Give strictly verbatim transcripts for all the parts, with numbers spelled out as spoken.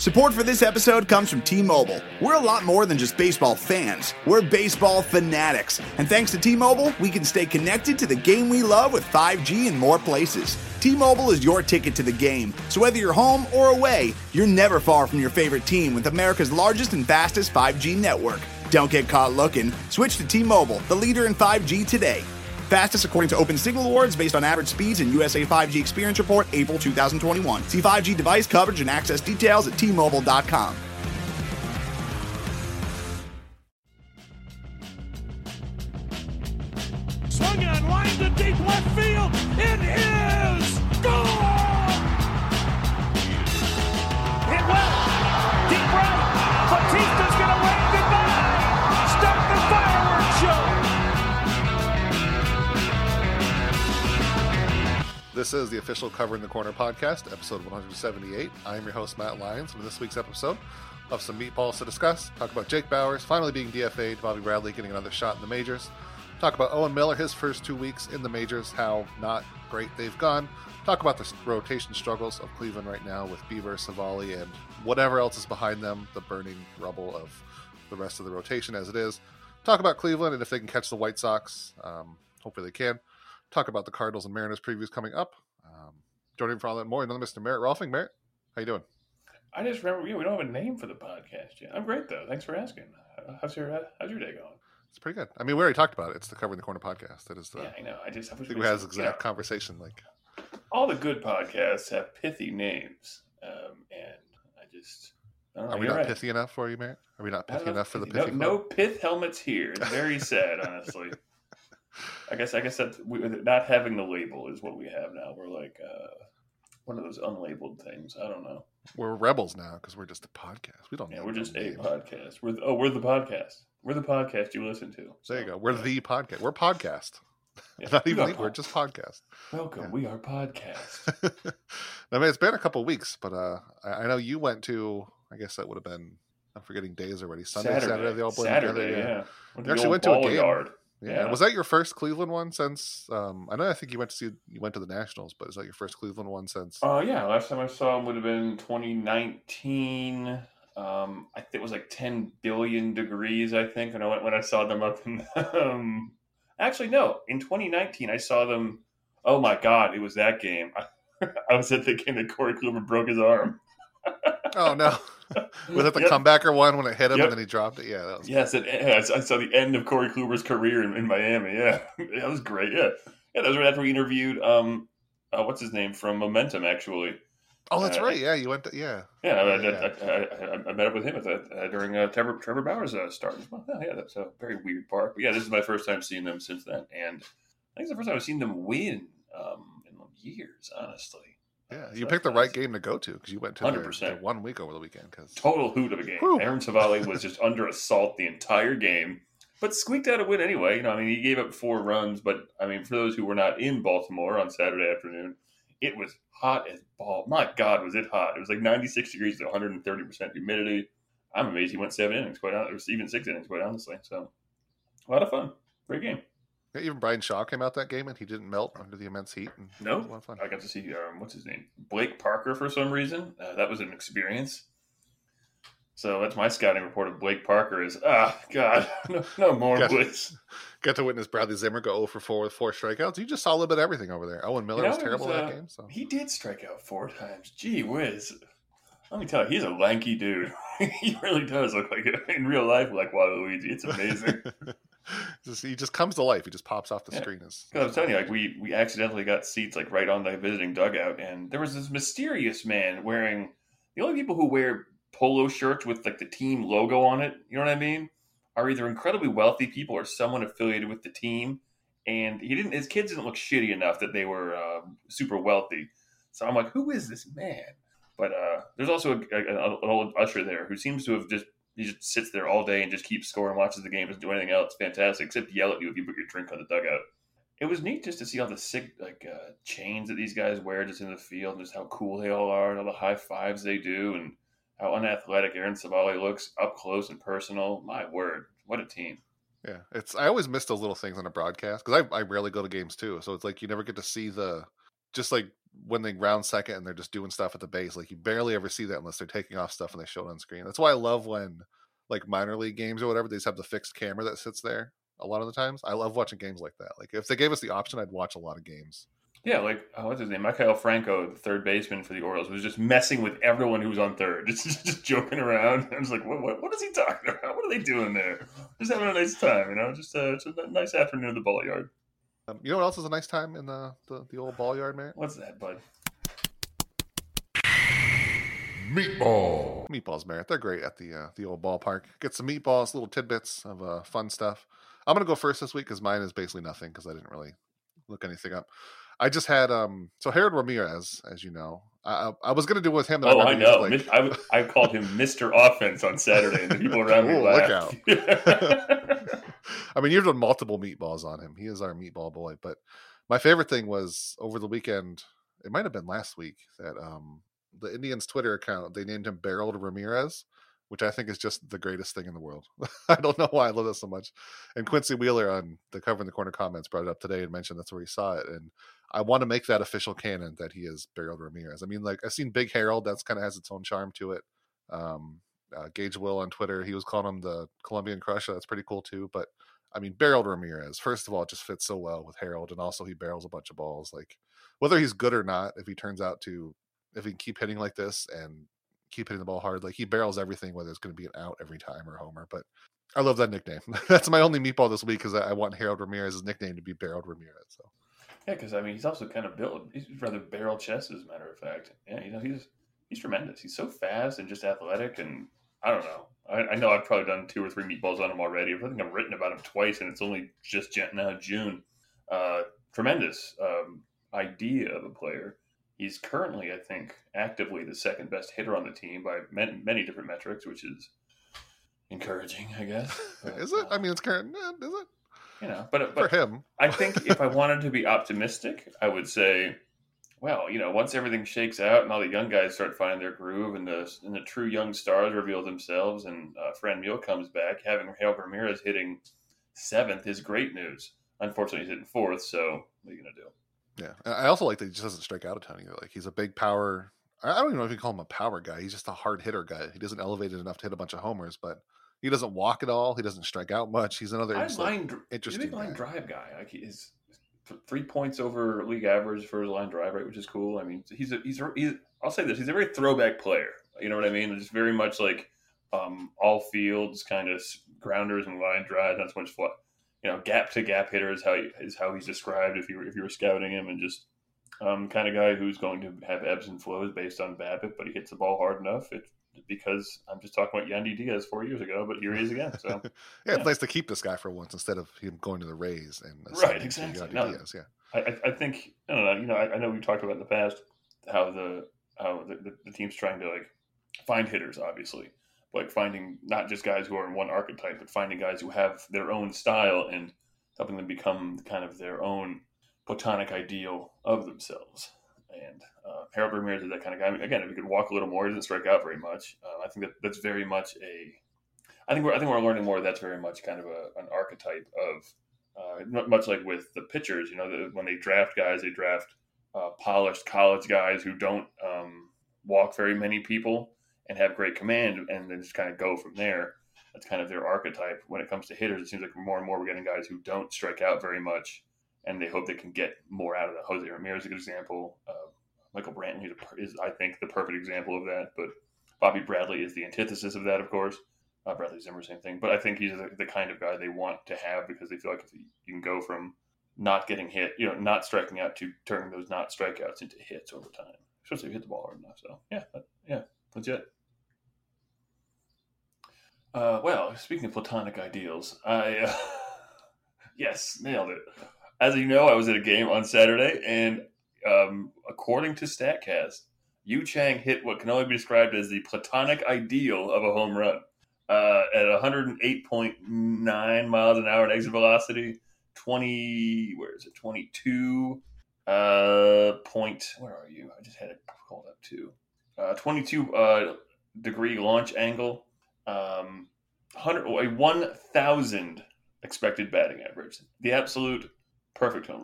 Support for this episode comes from T-Mobile. We're a lot more than just baseball fans. We're baseball fanatics. And thanks to T-Mobile, we can stay connected to the game we love with five G in more places. T-Mobile is your ticket to the game. So whether you're home or away, you're never far from your favorite team with America's largest and fastest five G network. Don't get caught looking. Switch to T-Mobile, the leader in five G today. Fastest according to Open Signal Awards based on average speeds and U S A five G Experience Report, April two thousand twenty-one. See five G device coverage and access details at T Mobile dot com. Swung on, line to deep left field. It is gone! Hit well, deep right. Batista's gonna wave goodbye. Start the fireworks show. This is the official Covering the Corner podcast, episode one seventy-eight. I am your host, Matt Lyons. And in this week's episode, we'll have some meatballs to discuss. Talk about Jake Bauers finally being D F A'd, Bobby Bradley getting another shot in the majors. Talk about Owen Miller, his first two weeks in the majors, how not great they've gone. Talk about the rotation struggles of Cleveland right now with Bieber, Savali, and whatever else is behind them, the burning rubble of the rest of the rotation as it is. Talk about Cleveland and if they can catch the White Sox. Um, hopefully they can. Talk about the Cardinals and Mariners previews coming up. Um, joining for all that and more, another Mister Merritt Rolfing. Merritt, how you doing? I just remember, yeah, we don't have a name for the podcast yet. I'm great, though. Thanks for asking. How's your, how's your day going? It's pretty good. I mean, we already talked about it. It's the Covering the Corner podcast. That is the, yeah, I know. I just I, I think we had this exact conversation. Like all the good podcasts have pithy names, um, and I just I don't know, are we not right. pithy enough for you, Merritt? Are we not pithy enough for the pithy. pithy? No, no pith helmets here. It's very sad, honestly. I guess I guess that we, not having the label is what we have now. We're like uh, one of those unlabeled things. I don't know. We're rebels now because we're just a podcast. We don't. Yeah, know we're just a name. podcast. We're oh, we're the podcast. We're the podcast you listen to. So, there you go. We're yeah. the podcast. We're podcast. Yeah, Not even. we We're pod- just podcast. Welcome. Yeah. We are podcast. I mean, it's been a couple of weeks, but uh, I, I know you went to. I guess that would have been. I'm forgetting days already. Sunday, Saturday. Saturday they all blended Saturday, together. yeah. yeah. You actually went to a game. Yard. Yeah. Yeah. Was that your first Cleveland one since? Um, I know. I think you went to see. You went to the Nationals, but is that your first Cleveland one since? Oh uh, yeah. Last time I saw him would have been twenty nineteen. Um, I think it was like ten billion degrees. I think when I went when I saw them up in. Um, actually, no. In twenty nineteen, I saw them. Oh my God! It was that game. I, I was at the game that Corey Kluber broke his arm. Oh no! Was it the yep. comebacker one when it hit him yep. and then he dropped it? Yeah, that was. Yes, it, I saw the end of Corey Kluber's career in, in Miami. Yeah, that was great. Yeah, yeah, that was right after we interviewed. Um, uh, what's his name from Momentum? Actually. Oh, that's uh, right. Yeah, you went. To, yeah. Yeah, I, yeah. I, I, I, I met up with him at the, uh, during uh, Trevor, Trevor Bauer's uh, start as well. Oh, yeah, that's a very weird park. But yeah, this is my first time seeing them since then, and I think it's the first time I've seen them win um, in years. Honestly. Yeah, So you picked the right game to go to because you went to their, their one week over the weekend. Cause... Total hoot of a game. Whew. Aaron Savali was just under assault the entire game, but squeaked out a win anyway. You know, I mean, he gave up four runs, but I mean, for those who were not in Baltimore on Saturday afternoon, it was hot as ball. My God, was it hot? It was like ninety-six degrees to one hundred thirty percent humidity. I'm amazed he went seven innings, quite honestly, or even six innings, quite honestly. So, a lot of fun. Great game. Yeah, even Brian Shaw came out that game and he didn't melt under the immense heat. And no, it was a lot of fun. I got to see um, what's his name, Blake Parker, for some reason. Uh, that was an experience. So that's my scouting report of Blake Parker is ah God, no, no more got, please. Got to witness Bradley Zimmer go zero for four with four strikeouts. You just saw a little bit of everything over there. Owen Miller you know, was terrible was, uh, that game. So he did strike out four times. Gee whiz. Let me tell you, he's a lanky dude. He really does look like it in real life, like Waluigi. It's amazing. just, he just comes to life. He just pops off the yeah. screen. As, I was telling you, like we we accidentally got seats like right on the visiting dugout, and there was this mysterious man wearing the only people who wear polo shirts with like the team logo on it. You know what I mean? Are either incredibly wealthy people or someone affiliated with the team. And he didn't. His kids didn't look shitty enough that they were uh, super wealthy. So I'm like, who is this man? But uh, there's also a, a, an old usher there who seems to have just he just sits there all day and just keeps scoring, watches the game, doesn't do anything else. Fantastic, except yell at you if you put your drink on the dugout. It was neat just to see all the sick like uh, chains that these guys wear just in the field, and just how cool they all are, and all the high fives they do, and how unathletic Aaron Savali looks up close and personal. My word, what a team! Yeah, it's I always miss those little things on a broadcast because I I rarely go to games too, so it's like you never get to see the just like when they round second and they're just doing stuff at the base. Like you barely ever see that unless they're taking off stuff and they show it on screen. That's why I love when like minor league games or whatever, they just have the fixed camera that sits there a lot of the times. I love watching games like that. Like if they gave us the option, I'd watch a lot of games. Yeah, like, oh, what's his name? Michael Franco, the third baseman for the Orioles, was just messing with everyone who was on third. Just just joking around. I was like, what, what, what is he talking about? What are they doing there? Just having a nice time, you know? Just, uh, just a nice afternoon in the ball yard. Um, you know what else is a nice time in the, the, the old ball yard, man? What's that, bud? Meatball. Meatballs, Merritt. They're great at the uh, the old ballpark. Get some meatballs, little tidbits of uh, fun stuff. I'm going to go first this week because mine is basically nothing because I didn't really look anything up. I just had, um, so Harold Ramirez, as you know, I, I was going to do with him. Oh, I know. Like... I, I called him Mister Offense on Saturday, and the people around me laughed. Look out. I mean, you've done multiple meatballs on him. He is our meatball boy. But my favorite thing was over the weekend, it might have been last week, that um, the Indians Twitter account, they named him Barreled Ramirez, which I think is just the greatest thing in the world. I don't know why I love this so much. And Quincy Wheeler on the Cover in the Corner comments brought it up today and mentioned that's where he saw it. And I want to make that official canon that he is Barreled Ramirez. I mean, like I've seen Big Harold. That's kind of has its own charm to it. Um, uh, Gage Will on Twitter, he was calling him the Colombian Crusher. That's pretty cool too. But I mean, Barreled Ramirez, first of all, it just fits so well with Harold. And also he barrels a bunch of balls. Like whether he's good or not, if he turns out to, if he can keep hitting like this and keep hitting the ball hard, like he barrels everything, whether it's going to be an out every time or a homer. But I love that nickname. That's my only meatball this week because I, I want Harold Ramirez's nickname to be Barreled Ramirez. So yeah, because I mean he's also kind of built. He's rather barrel chest, as a matter of fact. Yeah, you know he's he's tremendous. He's so fast and just athletic, and I don't know. I, I know I've probably done two or three meatballs on him already. I think I've written about him twice, and it's only just now June. Uh, tremendous um, idea of a player. He's currently, I think, actively the second best hitter on the team by many, many different metrics, which is encouraging, I guess. But, is it? Uh, I mean, it's current. Is it? You know, but, but for him, I think if I wanted to be optimistic, I would say, well, you know, once everything shakes out and all the young guys start finding their groove and the and the true young stars reveal themselves and uh, Fran Mule comes back, having Harold Ramirez hitting seventh is great news. Unfortunately, he's hitting fourth, so what are you going to do? Yeah, I also like that he just doesn't strike out a ton either. Like he's a big power. I don't even know if you call him a power guy. He's just a hard hitter guy. He doesn't elevate it enough to hit a bunch of homers, but he doesn't walk at all. He doesn't strike out much. He's another I line, like, interesting he's a big line guy. drive guy. Like he's three points over league average for his line drive rate, which is cool. I mean, he's a, he's a, he's. I'll say this: he's a very throwback player. You know what I mean? Just very much like um, all fields, kind of grounders and line drives. Not so much fun. You know, gap to gap hitter is how he, is how he's described if you were, if you were scouting him, and just um, kind of guy who's going to have ebbs and flows based on BABIP, but he hits the ball hard enough. It, because I'm just talking about Yandy Diaz four years ago, but here he is again. So yeah, yeah, it's nice to keep this guy for once instead of him going to the Rays and right, exactly. No, Diaz, yeah, I, I think I don't know. You know, I, I know we talked about in the past how the how the, the, the team's trying to like find hitters, obviously, like finding not just guys who are in one archetype, but finding guys who have their own style and helping them become kind of their own platonic ideal of themselves. And uh, Harold Ramirez is that kind of guy. I mean, again, if he could walk a little more, he doesn't strike out very much. Uh, I think that that's very much a. I think we're I think we're learning more. That's very much kind of a, an archetype of, uh, much like with the pitchers. You know, the, when they draft guys, they draft uh, polished college guys who don't um, walk very many people and have great command, and then just kind of go from there. That's kind of their archetype. When it comes to hitters, it seems like more and more we're getting guys who don't strike out very much, and they hope they can get more out of that. Jose Ramirez is a good example. Uh, Michael Brantley is, I think, the perfect example of that. But Bobby Bradley is the antithesis of that, of course. Uh, Bradley Zimmer, same thing. But I think he's the, the kind of guy they want to have because they feel like if you can go from not getting hit, you know, not striking out to turning those not strikeouts into hits over time. Especially if you hit the ball hard enough. So, yeah, that, yeah, legit. Uh, well, speaking of platonic ideals, I, uh, yes, nailed it. As you know, I was at a game on Saturday, and um, according to StatCast, Yu Chang hit what can only be described as the platonic ideal of a home run uh, at one hundred eight point nine miles an hour in exit velocity, twenty, where is it, twenty-two uh, point, where are you? I just had it called up too. Uh, twenty-two uh, degree launch angle. Um, one hundred, a one thousand expected batting average. The absolute perfect home run.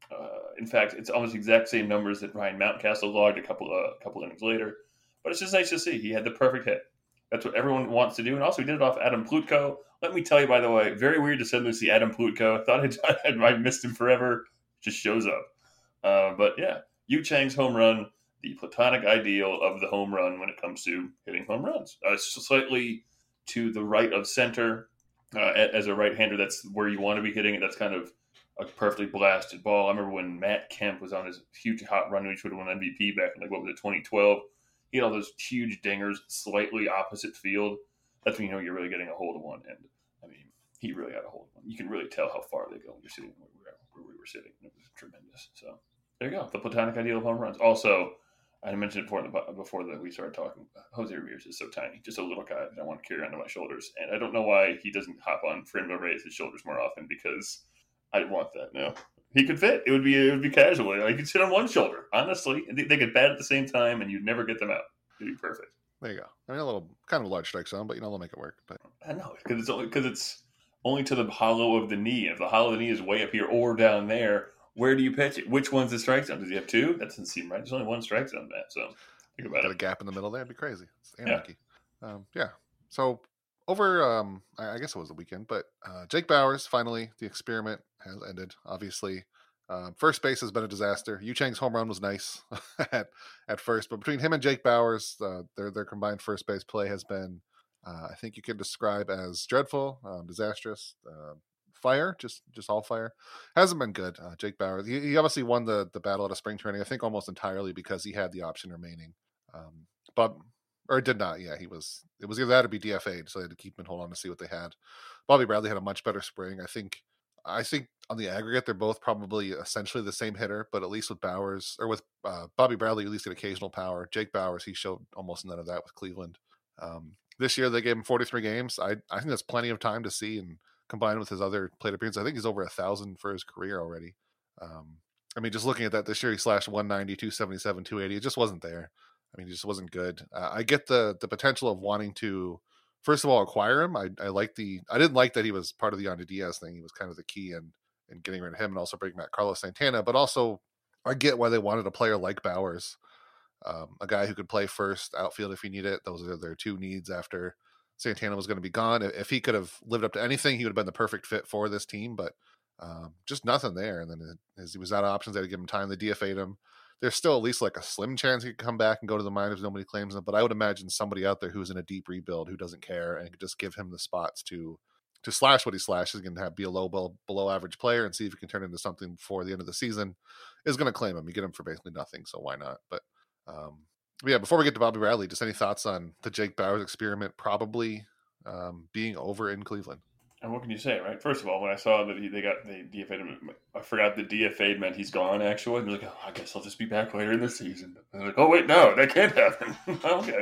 Uh, in fact, it's almost the exact same numbers that Ryan Mountcastle logged a couple of a couple innings later. But it's just nice to see he had the perfect hit. That's what everyone wants to do, and also he did it off Adam Plutko. Let me tell you, by the way, very weird to suddenly see Adam Plutko. I thought I'd, I'd missed him forever. Just shows up. Uh, but yeah, Yu Chang's home run, the platonic ideal of the home run when it comes to hitting home runs. Uh, slightly to the right of center. Uh, as a right-hander, that's where you want to be hitting it. That's kind of a perfectly blasted ball. I remember when Matt Kemp was on his huge hot run, which would have won M V P back in, like, what was it, twenty twelve? He had all those huge dingers slightly opposite field. That's when you know you're really getting a hold of one. And, I mean, he really had a hold of one. You can really tell how far they go when you're sitting where we were, where we were sitting. It was tremendous. So, there you go. The platonic ideal of home runs. Also, I mentioned it before, the, before that we started talking. Jose Ramirez is so tiny, just a little guy that I want to carry onto my shoulders. And I don't know why he doesn't hop on for him to raise his shoulders more often, because I want that now. He could fit. It would be it would be casual. Like, he could sit on one shoulder, honestly. They, they could bat at the same time, and you'd never get them out. It'd be perfect. There you go. I mean, a little kind of a large strike zone, but you know they'll make it work. But I know, because it's only because it's only to the hollow of the knee. If the hollow of the knee is way up here or down there, where do you pitch it? Which one's the strike zone? Does he have two? That doesn't seem right. There's only one strike zone, Matt. So think about got it. a gap in the middle there. It'd be crazy. It's anarchy. Yeah. Um, yeah. So over, um, I, I guess it was the weekend, but uh, Jake Bauers, finally, the experiment has ended, obviously. Um, first base has been a disaster. Yu Chang's home run was nice at at first, but between him and Jake Bauers, uh, their their combined first base play has been, uh, I think you could describe as dreadful, um, disastrous, uh, fire, just just all fire. Hasn't been good. Uh, Jake Bauers, he, he obviously won the the battle at a spring training, I think almost entirely because he had the option remaining, um, but or did not. Yeah, he was. It was either that or be D F A'd, so they had to keep him and hold on to see what they had. Bobby Bradley had a much better spring, I think. I think on the aggregate, they're both probably essentially the same hitter, but at least with Bauers or with uh, Bobby Bradley, at least get occasional power. Jake Bauers, he showed almost none of that with Cleveland. Um, this year, they gave him forty-three games. I, I think that's plenty of time to see, and combined with his other plate appearances, I think he's over a thousand for his career already. Um, I mean, just looking at that this year, he slashed one ninety, two seventy-seven, two eighty. It just wasn't there. I mean, he just wasn't good. Uh, I get the the potential of wanting to, first of all, acquire him. I I like the I didn't like that he was part of the Yandy Diaz thing. He was kind of the key in and getting rid of him, and also bringing back Carlos Santana. But also, I get why they wanted a player like Bauers, um, a guy who could play first, outfield if you need it. Those are their two needs after Santana was going to be gone. If he could have lived up to anything, he would have been the perfect fit for this team. But um, just nothing there. And then as he was out of options, they had to give him time. They D F A'd him. There's still at least like a slim chance he could come back and go to the minors. Nobody claims him, but I would imagine somebody out there who's in a deep rebuild who doesn't care and could just give him the spots to to slash what he slashes and have be a low below average player and see if he can turn into something before the end of the season is going to claim him. You get him for basically nothing, so why not? But, um, but yeah, before we get to Bobby Bradley, just any thoughts on the Jake Bauers experiment probably um, being over in Cleveland? And what can you say, right? First of all, when I saw that he, they got they D F A'd him, I forgot the D F A meant he's gone, actually. I was like, oh, I guess I'll just be back later in the season. And I was like, oh, wait, no, that can't happen. Okay.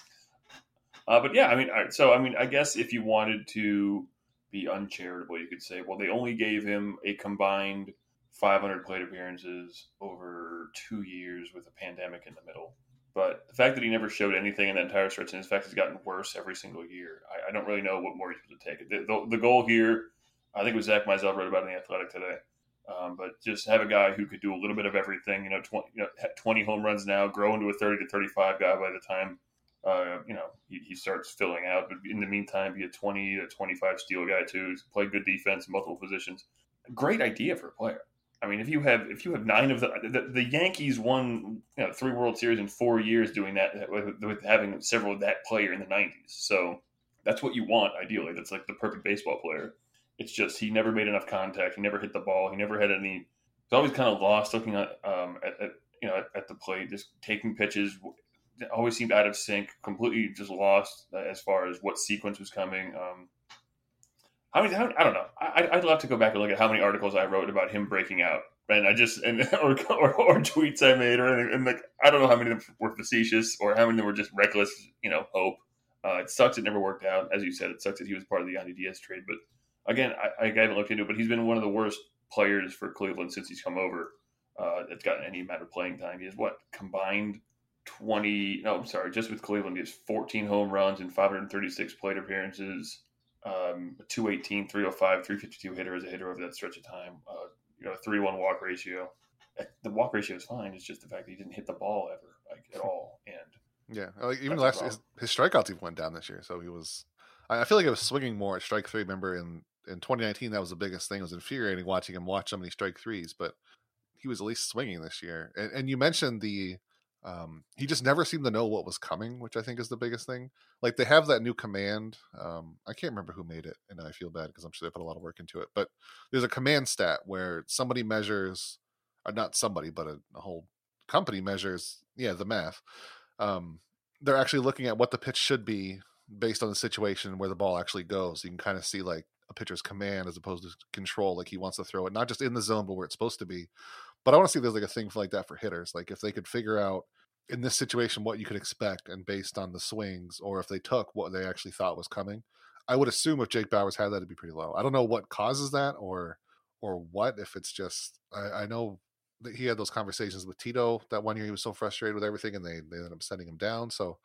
Uh, but yeah, I mean, so, I mean, I guess if you wanted to be uncharitable, you could say, well, they only gave him a combined five hundred plate appearances over two years with a pandemic in the middle. But the fact that he never showed anything in that entire stretch, and in fact, he's gotten worse every single year, I, I don't really know what more he's supposed to take. The, the, the goal here, I think it was Zach Mizell wrote about it in The Athletic today, um, but just have a guy who could do a little bit of everything, you know, twenty, you know, twenty home runs now, grow into a thirty to thirty-five guy by the time, uh, you know, he, he starts filling out. But in the meantime, be a twenty to twenty-five steal guy too, play good defense in multiple positions. Great idea for a player. I mean, if you have if you have nine of the the, the Yankees won, you know, three World Series in four years doing that with, with having several of that player in the nineties. So that's what you want ideally. That's like the perfect baseball player. It's just he never made enough contact. He never hit the ball. He never had any. He's always kind of lost looking at um at, at you know at, at the plate, just taking pitches. Always seemed out of sync. Completely just lost as far as what sequence was coming. Um, I mean, I don't know. I, I'd love to go back and look at how many articles I wrote about him breaking out, and I just and or or, or tweets I made, or and like I don't know how many of them were facetious or how many of them were just reckless, you know, hope. Uh, it sucks it never worked out, as you said. It sucks that he was part of the Yandy Diaz trade, but again, I, I haven't looked into it. But he's been one of the worst players for Cleveland since he's come over. Uh, that's gotten any amount of playing time. He has what combined twenty? No, I'm sorry, just with Cleveland, he has fourteen home runs and five hundred thirty-six plate appearances. Um, two eighteen, three oh five, three fifty-two hitter as a hitter over that stretch of time. Uh, you know, a three one walk ratio. The walk ratio is fine. It's just the fact that he didn't hit the ball ever, like at all. And yeah, like, even last his, his strikeouts even went down this year. So he was, I feel like I was swinging more at strike three. Remember in, in twenty nineteen, that was the biggest thing. It was infuriating watching him watch so many strike threes, but he was at least swinging this year. And, and you mentioned the, um, he just never seemed to know what was coming, which I think is the biggest thing. Like they have that new command. Um, I can't remember who made it, and I feel bad because I'm sure they put a lot of work into it. But there's a command stat where somebody measures, or not somebody, but a, a whole company measures, yeah, the math. Um, they're actually looking at what the pitch should be based on the situation where the ball actually goes. You can kind of see like a pitcher's command as opposed to control, like he wants to throw it not just in the zone, but where it's supposed to be. But I want to see if there's like a thing for like that for hitters. Like if they could figure out in this situation what you could expect and based on the swings, or if they took what they actually thought was coming. I would assume if Jake Bauers had that, it'd be pretty low. I don't know what causes that or or what, if it's just, I, I know that he had those conversations with Tito that one year. He was so frustrated with everything and they, they ended up sending him down. So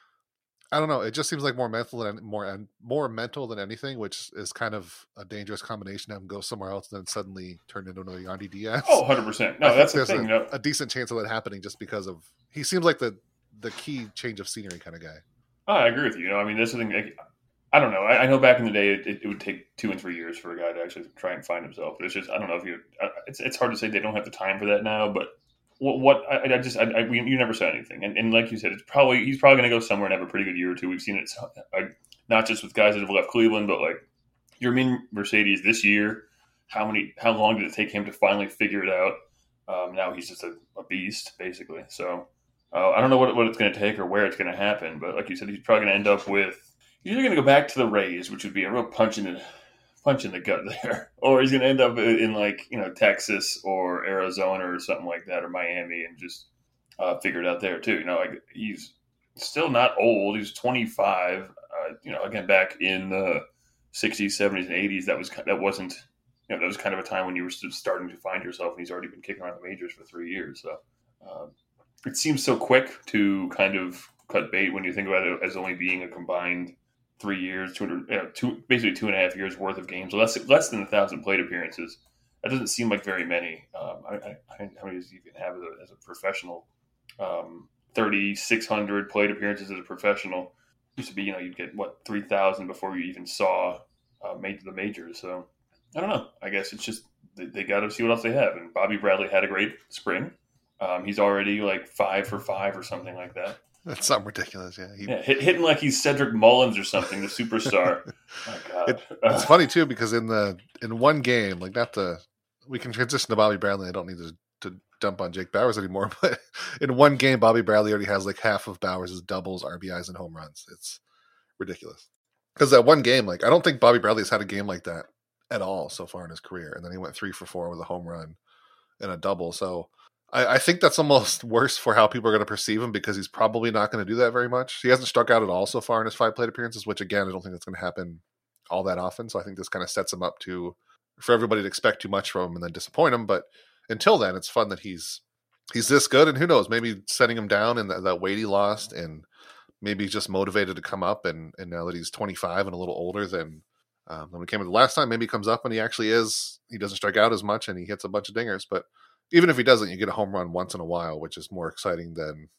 I don't know. It just seems like more mental than more and more mental than anything, which is kind of a dangerous combination. Have him go somewhere else and then suddenly turn into another Yandy Diaz. Oh, one hundred percent. No, that's the thing. A, no. a decent chance of that happening just because of he seems like the the key change of scenery kind of guy. Oh, I agree with you. You know, I mean, this is the thing. Like, I don't know. I, I know back in the day, it, it would take two and three years for a guy to actually try and find himself. But it's just, I don't know if you. It's it's hard to say they don't have the time for that now, but. What, what I, I just I, I we, you never said anything, and, and like you said, it's probably he's probably going to go somewhere and have a pretty good year or two. We've seen it like, not just with guys that have left Cleveland, but like Yermin Mercedes this year. How many? How long did it take him to finally figure it out? Um, now he's just a, a beast, basically. So uh, I don't know what what it's going to take or where it's going to happen, but like you said, he's probably going to end up with. He's either going to go back to the Rays, which would be a real punch in the punch in the gut there, or he's going to end up in like, you know, Texas or Arizona or something like that, or Miami, and just uh, figure it out there too. You know, like he's still not old. He's twenty-five. Uh, you know, again, back in the sixties, seventies, and eighties, that was that wasn't, you know, that was kind of a time when you were still starting to find yourself, and he's already been kicking around the majors for three years. So uh, it seems so quick to kind of cut bait when you think about it as only being a combined three years, two hundred, you know, two basically two and a half years worth of games, less less than a thousand plate appearances. That doesn't seem like very many. Um, I, I, how many does he even have as a, as a professional? Um, thirty-six hundred plate appearances as a professional. Used to be, you know, you'd get what three thousand before you even saw uh, made the majors. So I don't know. I guess it's just they, they got to see what else they have. And Bobby Bradley had a great spring. Um, he's already like five for five or something like that. That's something ridiculous, yeah. He, yeah, hit, hitting like he's Cedric Mullins or something, the superstar. My God. It, it's funny too because in the in one game, like not the we can transition to Bobby Bradley. I don't need to, to dump on Jake Bauers anymore, but in one game, Bobby Bradley already has like half of Bauers' doubles, R B Is, and home runs. It's ridiculous because that one game, like I don't think Bobby Bradley has had a game like that at all so far in his career, and then he went three for four with a home run and a double. So. I, I think that's almost worse for how people are going to perceive him because he's probably not going to do that very much. He hasn't struck out at all so far in his five plate appearances, which again, I don't think that's going to happen all that often. So I think this kind of sets him up to for everybody to expect too much from him and then disappoint him. But until then, it's fun that he's he's this good, and who knows, maybe setting him down and that, that weight he lost, and maybe he's just motivated to come up. And, and now that he's twenty-five and a little older than um, when we came in the last time, maybe he comes up and he actually is. He doesn't strike out as much and he hits a bunch of dingers, but. Even if he doesn't, you get a home run once in a while, which is more exciting than,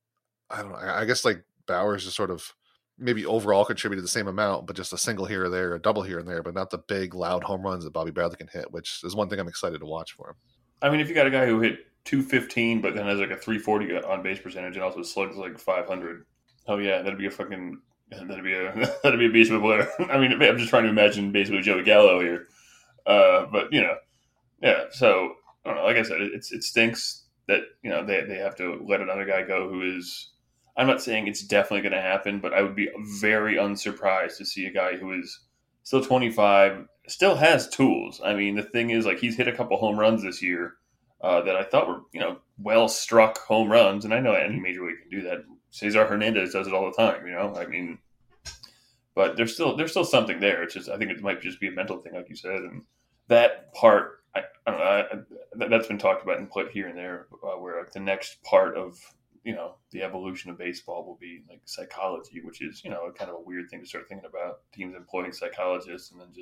I don't know, I guess like Bauers just sort of maybe overall contributed the same amount, but just a single here or there, a double here and there, but not the big, loud home runs that Bobby Bradley can hit, which is one thing I'm excited to watch for him. I mean, if you got a guy who hit two fifteen, but then has like a three forty on base percentage and also slugs like five hundred, oh yeah, that'd be a fucking, that'd be a, that'd be a beast of a player. I mean, I'm just trying to imagine basically Joey Gallo here. Uh, but, you know, yeah, so... I don't know, like I said, it, it stinks that, you know, they, they have to let another guy go who is, I'm not saying it's definitely going to happen, but I would be very unsurprised to see a guy who is still twenty-five, still has tools. I mean, the thing is, like, he's hit a couple home runs this year uh, that I thought were, you know, well-struck home runs, and I know any major league can do that. Cesar Hernandez does it all the time, you know? I mean, but there's still there's still something there. It's just, I think it might just be a mental thing, like you said, and that part, I, I don't know, I, that's been talked about and put here and there, uh, where like the next part of, you know, the evolution of baseball will be like psychology, which is, you know, kind of a weird thing to start thinking about, teams employing psychologists and then just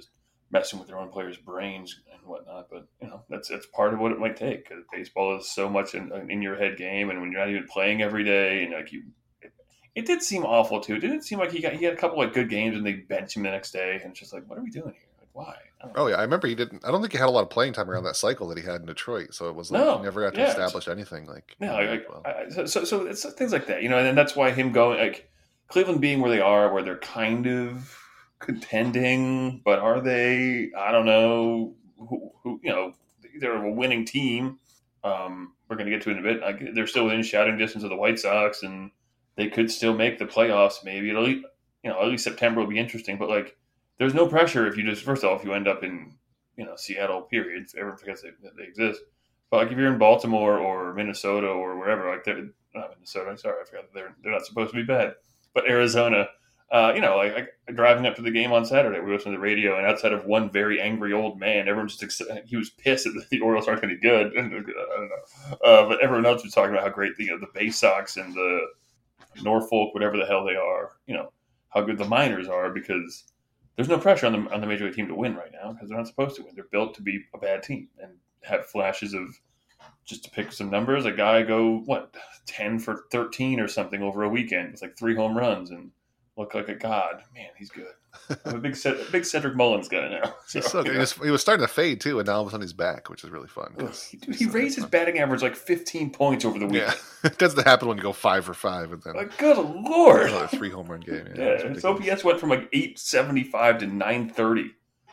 messing with their own players' brains and whatnot. But you know, that's that's part of what it might take, because baseball is so much in, in your head game, and when you're not even playing every day, and like you, it, it did seem awful too. It didn't seem like he got he had a couple like good games, and they bench him the next day, and it's just like, what are we doing here? Like, why? Oh yeah, I remember he didn't. I don't think he had a lot of playing time around that cycle that he had in Detroit. So it was like No, he never got to yeah, establish anything. Like yeah, really like, well. I, so, so so it's things like that, you know, and that's why him going like Cleveland being where they are, where they're kind of contending, but are they? I don't know. Who, who you know, they're a winning team. Um, we're going to get to it in a bit. Like, they're still within shouting distance of the White Sox, and they could still make the playoffs. Maybe at least, you know, at least September will be interesting. But like, there's no pressure if you just first off, if you end up in, you know, Seattle. Period. Everyone forgets they, they exist. But like, if you're in Baltimore or Minnesota or wherever, like they're not Minnesota. I'm sorry, I forgot that they're they're not supposed to be bad. But Arizona. Uh, you know, like, like driving up to the game on Saturday, we listened to the radio, and outside of one very angry old man, everyone just ex- he was pissed that the Orioles aren't any good. I don't know, uh, but everyone else was talking about how great the you know, the Bay Sox and the Norfolk, whatever the hell they are, you know, how good the Miners are, because there's no pressure on the on the major league team to win right now, because they're not supposed to win. They're built to be a bad team and have flashes of, just to pick some numbers, a guy go what ten for thirteen or something over a weekend with like three home runs and look like a god. Man, he's good. I'm a big, a big Cedric Mullins guy now. So, He's so good. He, was, he was starting to fade too, and now all of a sudden he's back, which is really fun. Dude, he raised his batting average like fifteen points over the weekend. Yeah, it doesn't happen when you go five for five, and then like, good lord, another three home run game. Yeah, yeah, his O P S went from like eight seventy-five to nine thirty.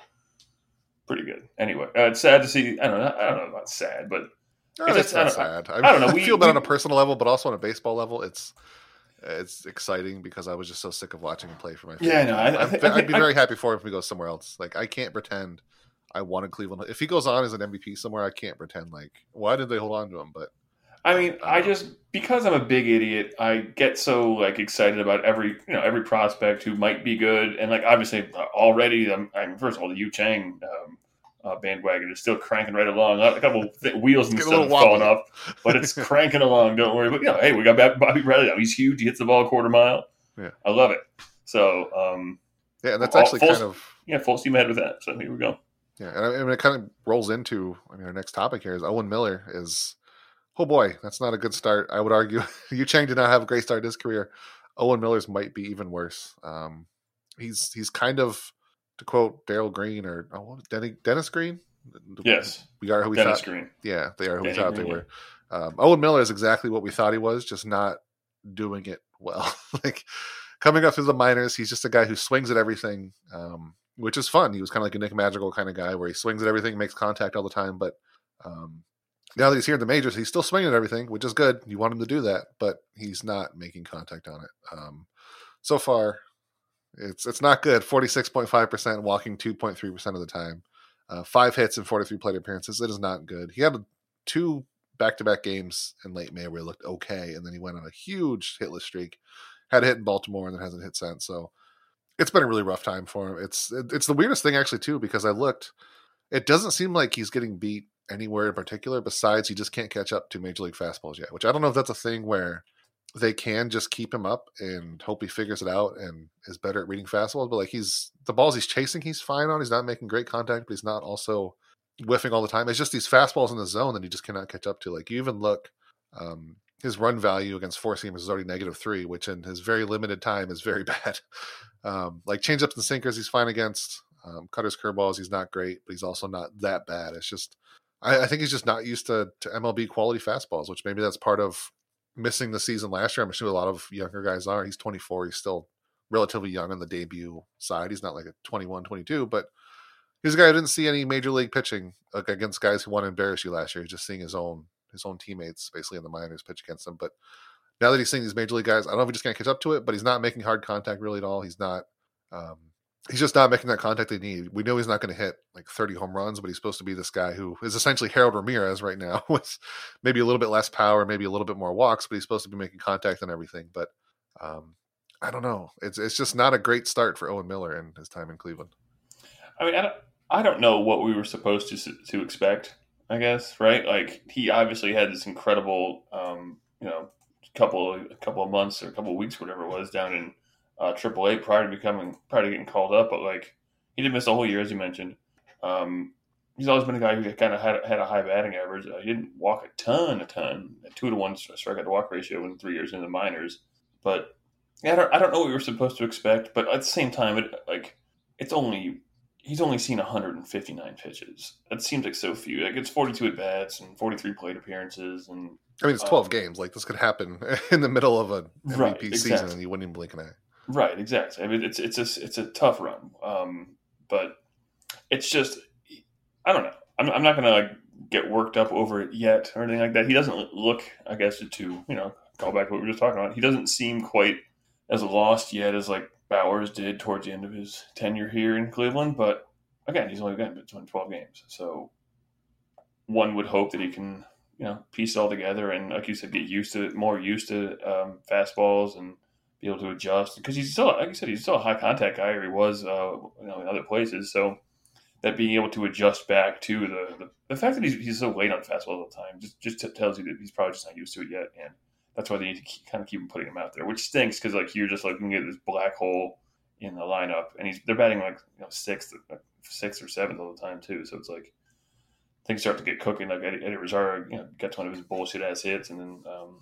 Pretty good. Anyway, uh, it's sad to see. I don't know. I don't know about sad, but no, it's it's just, not I sad. I, I don't know. I We, feel that we, on a personal level, but also on a baseball level, it's. It's exciting because I was just so sick of watching him play for my family. Yeah, no, I, I I'd, I I'd be I, very happy for him if he goes somewhere else. Like, I can't pretend I wanted Cleveland. If he goes on as an M V P somewhere, I can't pretend like, why did they hold on to him? But I mean, I, I just, because I'm a big idiot, I get so like excited about every, you know, every prospect who might be good. And like, obviously already, I'm, I'm first of all, the Yu Chang um, uh, bandwagon is still cranking right along. A couple th- wheels and stuff falling off, but it's cranking along. Don't worry. But you know, hey, we got Bobby Bradley now. He's huge. He hits the ball a quarter mile. Yeah, I love it. So um, yeah, and that's actually full, kind of yeah, full steam ahead with that. So here we go. Yeah, and I, I mean, it kind of rolls into. I mean, our next topic here is Owen Miller is. Oh boy, that's not a good start. I would argue Yu Chang did not have a great start in his career. Owen Miller's might be even worse. Um, he's he's kind of, to quote Daryl Green or oh, Denny, Dennis Green. Yes, we are who we Dennis thought. Green. Yeah, they are who Denny we thought Green, they were. Um, Owen Miller is exactly what we thought he was, just not doing it well. Like coming up through the minors, he's just a guy who swings at everything, um, which is fun. He was kind of like a Nick Madrigal kind of guy where he swings at everything, makes contact all the time. But um, now that he's here in the majors, he's still swinging at everything, which is good. You want him to do that, but he's not making contact on it. Um, so far, it's it's not good. forty-six point five percent, walking two point three percent of the time. Uh, five hits and forty-three plate appearances. It is not good. He had two back-to-back games in late May where he looked okay, and then he went on a huge hitless streak. Had a hit in Baltimore and then hasn't hit since. So it's been a really rough time for him. It's it's the weirdest thing actually too, because I looked. It doesn't seem like he's getting beat anywhere in particular. Besides, he just can't catch up to major league fastballs yet. Which I don't know if that's a thing where they can just keep him up and hope he figures it out and is better at reading fastballs. But like he's the balls he's chasing, he's fine on. He's not making great contact, but he's not also whiffing all the time. It's just these fastballs in the zone that he just cannot catch up to. Like you even look, um, his run value against four seamers is already negative three, which in his very limited time is very bad. Um, like changeups and sinkers, he's fine against. Um, cutters, curveballs, he's not great, but he's also not that bad. It's just, I, I think he's just not used to, to M L B quality fastballs, which maybe that's part of missing the season last year. I'm assuming a lot of younger guys are. He's twenty-four. He's still relatively young on the debut side. He's not like a twenty-one, twenty-two, but he's a guy who didn't see any major league pitching like, against guys who want to embarrass you last year. He's just seeing his own his own teammates basically in the minors pitch against him. But now that he's seeing these major league guys, I don't know if he just can't catch up to it, but he's not making hard contact really at all. He's not um, he's just not making that contact they need. We know he's not going to hit like thirty home runs, but he's supposed to be this guy who is essentially Harold Ramirez right now with maybe a little bit less power, maybe a little bit more walks, but he's supposed to be making contact and everything. But um, I don't know. It's it's just not a great start for Owen Miller in his time in Cleveland. I mean, I don't, I don't know what we were supposed to to expect, I guess, right? Like he obviously had this incredible, um, you know, couple a couple of months or a couple of weeks, whatever it was, down in uh, triple A prior to becoming prior to getting called up. But like he did miss the whole year, as you mentioned. Um, he's always been a guy who kind of had had a high batting average. Uh, he didn't walk a ton, a ton, a two to one strikeout to walk ratio in three years in the minors. But yeah, I don't, I don't know what we were supposed to expect. But at the same time, it like it's only he's only seen one hundred fifty-nine pitches. That seems like so few. Like it's forty-two at bats and forty-three plate appearances, and I mean it's twelve um, games. Like this could happen in the middle of an M V P right, season, exactly. and you wouldn't even blink an eye. Right, exactly. I mean, it's it's a it's a tough run, um, but it's just I don't know. I'm I'm not gonna like get worked up over it yet or anything like that. He doesn't look, I guess, to you know call back to what we were just talking about. He doesn't seem quite as lost yet as like Bowers did towards the end of his tenure here in Cleveland. But again, he's only been between twelve games, so one would hope that he can you know piece it all together and, like you said, get used to it, more used to um, fastballs and be able to adjust, because he's still, like you said, he's still a high contact guy, or he was, uh, you know, in other places. So that being able to adjust back to the the, the fact that he's, he's so late on fastball all the time just just tells you that he's probably just not used to it yet, and that's why they need to keep, kind of keep putting him out there, which stinks because like you're just looking at this black hole in the lineup, and he's they're batting like you know sixth, sixth or seventh all the time too. So it's like things start to get cooking. Like Eddie, Eddie Rosario, you know, gets one of his bullshit ass hits, and then. Um,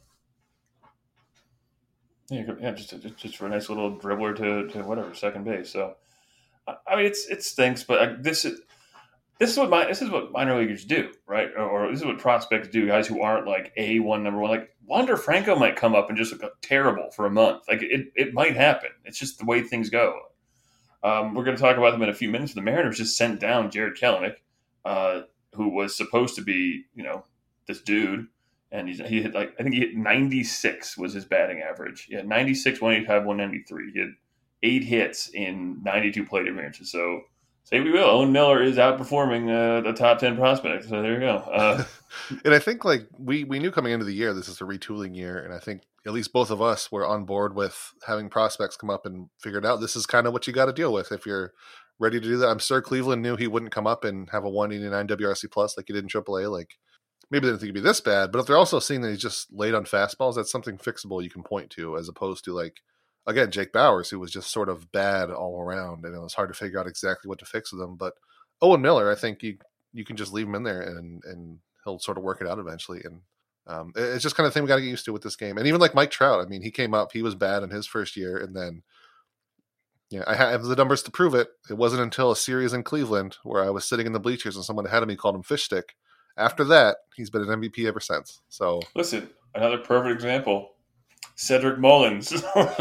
Yeah, yeah, just just just for a nice little dribbler to, to whatever second base. So, I mean, it's it stinks, but I, this is this is what my this is what minor leaguers do, right? Or, or this is what prospects do. Guys who aren't like A one number one, like Wander Franco might come up and just look terrible for a month. Like it it might happen. It's just the way things go. Um, we're going to talk about them in a few minutes. The Mariners just sent down Jared Kelenic, uh, who was supposed to be you know this dude. And he's, he hit like I think he hit ninety-six was his batting average. He had ninety-six, one eighty-five, one ninety-three. He had eight hits in ninety-two plate appearances. So say we will, Owen Miller is outperforming uh, the top ten prospects. So there you go. Uh, and I think like we we knew coming into the year this is a retooling year, and I think at least both of us were on board with having prospects come up and figured out this is kind of what you got to deal with if you're ready to do that. I'm sure Cleveland knew he wouldn't come up and have a one eighty-nine W R C plus like he did in triple A. Like. Maybe they didn't think it'd be this bad, but if they're also seeing that he's just late on fastballs, that's something fixable you can point to, as opposed to like, again, Jake Bowers, who was just sort of bad all around, and it was hard to figure out exactly what to fix with him. But Owen Miller, I think you you can just leave him in there, and and he'll sort of work it out eventually. And um, it's just kind of thing we got to get used to with this game. And even like Mike Trout, I mean, he came up, he was bad in his first year, and then yeah, I have the numbers to prove it. It wasn't until a series in Cleveland where I was sitting in the bleachers and someone ahead of me called him fish stick. After that, he's been an M V P ever since. So listen, another perfect example: Cedric Mullins.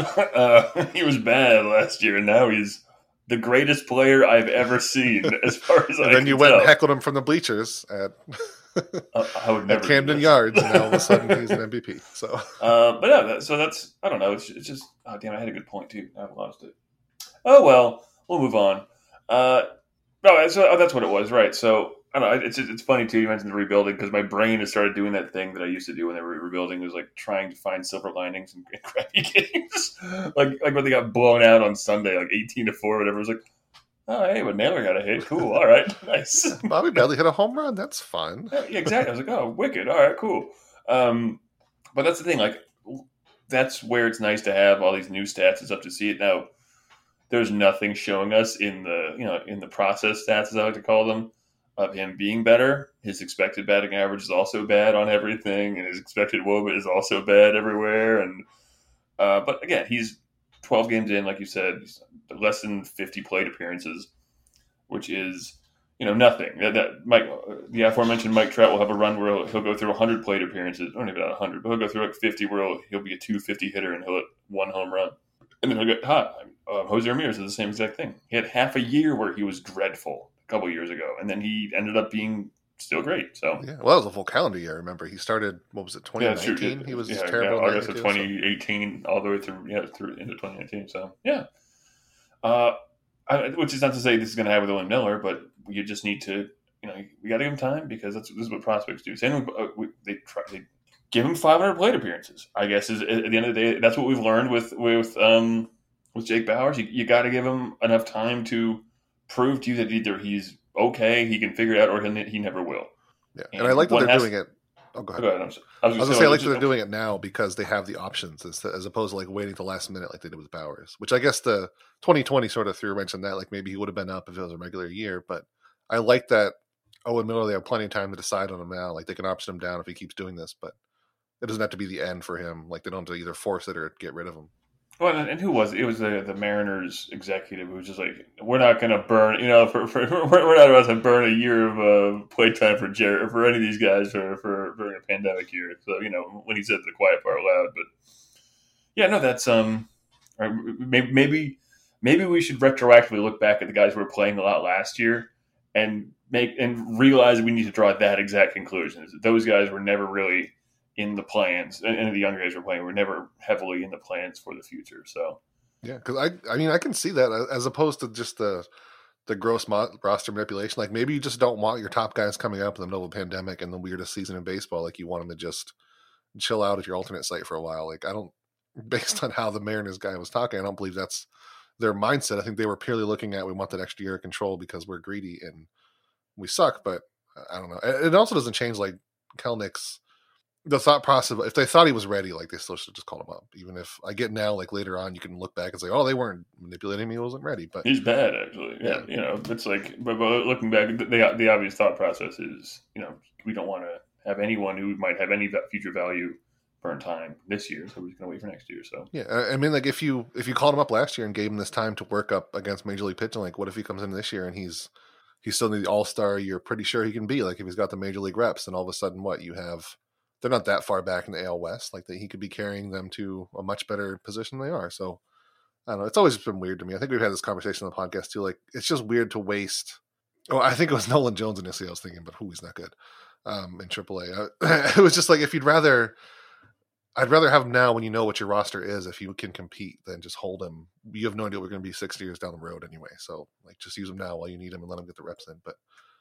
uh, he was bad last year, and now he's the greatest player I've ever seen, as far as I can then you went tell. and heckled him from the bleachers at, uh, I would never at Camden Yards, and now all of a sudden he's an M V P. So, uh, but yeah, that, so that's I don't know. It's, it's just oh damn, I had a good point too. I've lost it. Oh well, we'll move on. Uh, no, so oh, that's what it was, right? So. I don't know. It's it's funny too. You mentioned the rebuilding because my brain has started doing that thing that I used to do when they were rebuilding. It was like trying to find silver linings in crappy games, like like when they got blown out on Sunday, like eighteen to four, or whatever. It was like, oh hey, but Naylor got a hit. Cool. All right, nice. Bobby Bradley hit a home run. That's fun. Yeah, exactly. I was like, oh, wicked. All right, cool. Um, but that's the thing. Like, that's where it's nice to have all these new stats and stuff to see it now. There's nothing showing us in the you know in the process stats, as I like to call them, of him being better. His expected batting average is also bad on everything, and his expected W O B A is also bad everywhere. And uh, but again, he's twelve games in, like you said, he's less than fifty plate appearances, which is you know nothing. That, that Mike, the aforementioned Mike Trout will have a run where he'll, he'll go through one hundred plate appearances. Not even one hundred, but he'll go through like fifty where he'll, he'll be a two fifty hitter and he'll hit one home run, and then he'll get hot. Uh, Jose Ramirez is the same exact thing. He had half a year where he was dreadful couple years ago, and then he ended up being still great. So yeah, well, it was a full calendar year. Remember, he started. What was it? twenty nineteen. Yeah, he was yeah, terrible. Yeah, August of twenty eighteen, so. all the way through yeah through into twenty nineteen. So yeah, uh, I, which is not to say this is going to happen with Owen Miller, but you just need to you know we got to give him time because that's this is what prospects do. Same uh, we, they try they give him five hundred plate appearances. I guess is at the end of the day that's what we've learned with with um with Jake Bowers. You, you got to give him enough time to prove to you that either he's okay, he can figure it out, or he, he never will. Yeah, and, and I like that they're has, doing it. Oh, go ahead. Go ahead. I was, I was going to say, I like that they're doing it now because they have the options as, as opposed to like waiting till last minute like they did with Bowers, which I guess the twenty twenty sort of threw a wrench on that. Like maybe he would have been up if it was a regular year, but I like that Owen Miller, they have plenty of time to decide on him now. Like, they can option him down if he keeps doing this, but it doesn't have to be the end for him. Like, they don't have to either force it or get rid of him. Well, and, and who was it? It was the, the Mariners executive who was just like, we're not going to burn, you know, for, for, we're not about to burn a year of uh, playtime for Jared, for any of these guys for, for during a pandemic year. So, you know, when he said the quiet part loud, but yeah, no, that's, um, maybe, maybe, maybe we should retroactively look back at the guys who were playing a lot last year and make, and realize we need to draw that exact conclusion. Those guys were never really in the plans, and the younger guys were playing, were never heavily in the plans for the future. So, yeah, because I, I mean, I can see that as opposed to just the the gross mo- roster manipulation. Like, maybe you just don't want your top guys coming up in the middle of a pandemic and the weirdest season in baseball. Like, you want them to just chill out at your alternate site for a while. Like, I don't, based on how the Mariners guy was talking, I don't believe that's their mindset. I think they were purely looking at, we want that extra year of control because we're greedy and we suck. But I don't know. It also doesn't change like Kelenich's. The thought process, if they thought he was ready, like, they still should just call him up. Even if I get now, like, later on, you can look back and say, oh, they weren't manipulating me, he wasn't ready. But he's bad, actually. Yeah, yeah. You know, it's like, but, but looking back, the, the obvious thought process is, you know, we don't want to have anyone who might have any future value burn time this year, so we're just going to wait for next year. So yeah, I mean, like, if you if you called him up last year and gave him this time to work up against Major League pitching, like, what if he comes in this year and he's he's still in the All-Star you're pretty sure he can be, like, if he's got the Major League reps, and all of a sudden, what, you have... They're not that far back in the A L West. Like, that he could be carrying them to a much better position than they are. So, I don't know. It's always been weird to me. I think we've had this conversation on the podcast too. Like, it's just weird to waste. Oh, I think it was Nolan Jones initially I was thinking, but who he's not good um, in triple A. I, it was just like, if you'd rather, I'd rather have him now when you know what your roster is, if you can compete, than just hold him. You have no idea what we're going to be six years down the road anyway. So, like, just use him now while you need him and let him get the reps in. But,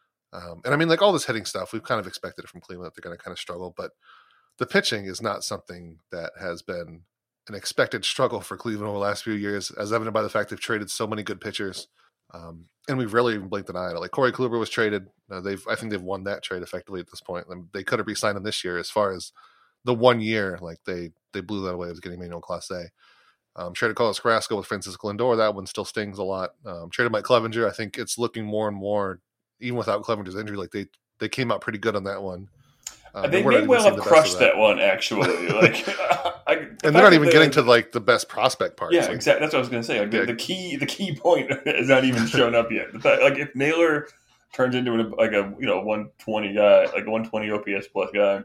Um, and I mean, like, all this hitting stuff, we've kind of expected it from Cleveland that they're going to kind of struggle, but the pitching is not something that has been an expected struggle for Cleveland over the last few years, as evident by the fact they've traded so many good pitchers. Um, and we've really even blinked an eye at it. Like, Corey Kluber was traded. Uh, they've, I think they've won that trade effectively at this point. And they could have re-signed him this year. As far as the one year, like, they, they blew that away. It was getting Manuel Clase. Um, traded Carlos Carrasco with Francisco Lindor. That one still stings a lot. Um, traded Mike Clevenger. I think it's looking more and more, even without Clevenger's injury, like they, they came out pretty good on that one. Uh, they may well have crushed that. that one, actually. Like, I, and they're not even getting to like the best prospect parts. Yeah, like, exactly. That's what I was going to say. Like, the, yeah. the key, the key point has not even shown up yet. The fact, like, if Naylor turns into an, like a you know one twenty guy, like a one twenty O P S plus guy,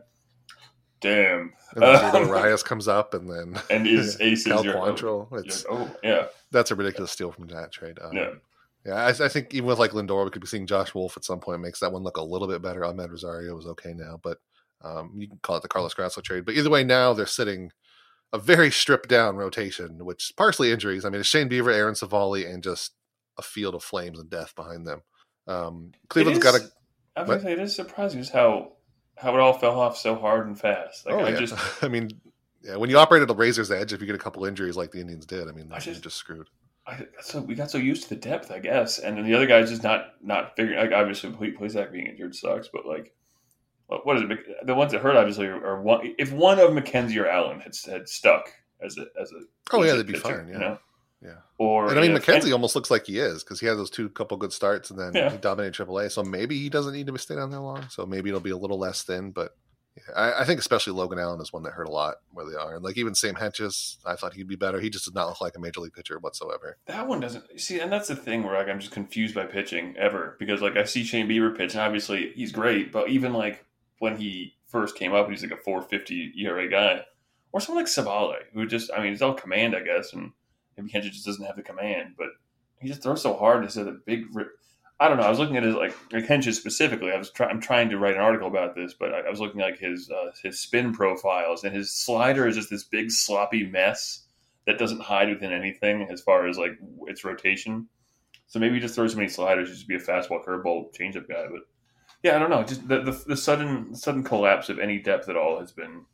damn. And then um, Arias comes up, and then and his aces Cal are Quantrill. It's oh yeah, that's a ridiculous steal from that trade. Um, yeah. Yeah, I, I think even with like Lindor, we could be seeing Josh Wolf at some point. It makes that one look a little bit better. Ahmed Rosario was okay now, but um, you can call it the Carlos Carrasco trade. But either way, now they're sitting a very stripped down rotation, which partially injuries. I mean, it's Shane Bieber, Aaron Savali, and just a field of flames and death behind them. Um, Cleveland's got a. I was going to say, it is surprising just how how it all fell off so hard and fast. Like, oh, I yeah. just, I mean, yeah, when you operate at the razor's edge, if you get a couple injuries like the Indians did, I mean, I just, you're just screwed. I, so we got so used to the depth, I guess, and then the other guys just not not figuring. Like, obviously, Plesac being injured sucks, but like, what is it? The ones that hurt obviously are one. If one of McKenzie or Allen had had stuck as a as a oh yeah, they'd be pitcher, fine. Yeah, you know? yeah. Or and I mean, know, McKenzie and, almost looks like he is because he had those two couple good starts and then yeah. he dominated triple A. So maybe he doesn't need to stay down there long. So maybe it'll be a little less thin, but. Yeah, I, I think especially Logan Allen is one that hurt a lot where they are. And like even Sam Hedges, I thought he'd be better. He just does not look like a major league pitcher whatsoever. That one doesn't see, and that's the thing where like I'm just confused by pitching ever because like I see Shane Bieber pitch, and obviously he's great, but even like when he first came up, he's like a four fifty E R A guy, or someone like Savale who just I mean it's all command I guess, and maybe Hedges just doesn't have the command, but he just throws so hard. It's a big. Rip. I don't know. I was looking at his like, like Hedges specifically. I was trying. I'm trying to write an article about this, but I, I was looking at like his uh, his spin profiles, and his slider is just this big sloppy mess that doesn't hide within anything as far as like its rotation. So maybe he just throws so many sliders just to be a fastball, curveball, changeup guy. But yeah, I don't know. Just the the, the sudden sudden collapse of any depth at all has been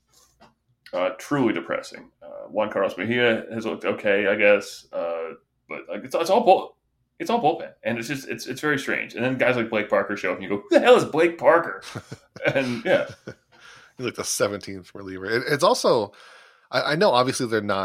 uh, truly depressing. Uh, Juan Carlos Mejia has looked okay, I guess, uh, but like it's it's all bull. It's all bullpen, and it's just it's it's very strange. And then guys like Blake Parker show up, and you go, "Who the hell is Blake Parker?" And yeah, he's like the seventeenth reliever. It, it's also, I, I know obviously they're not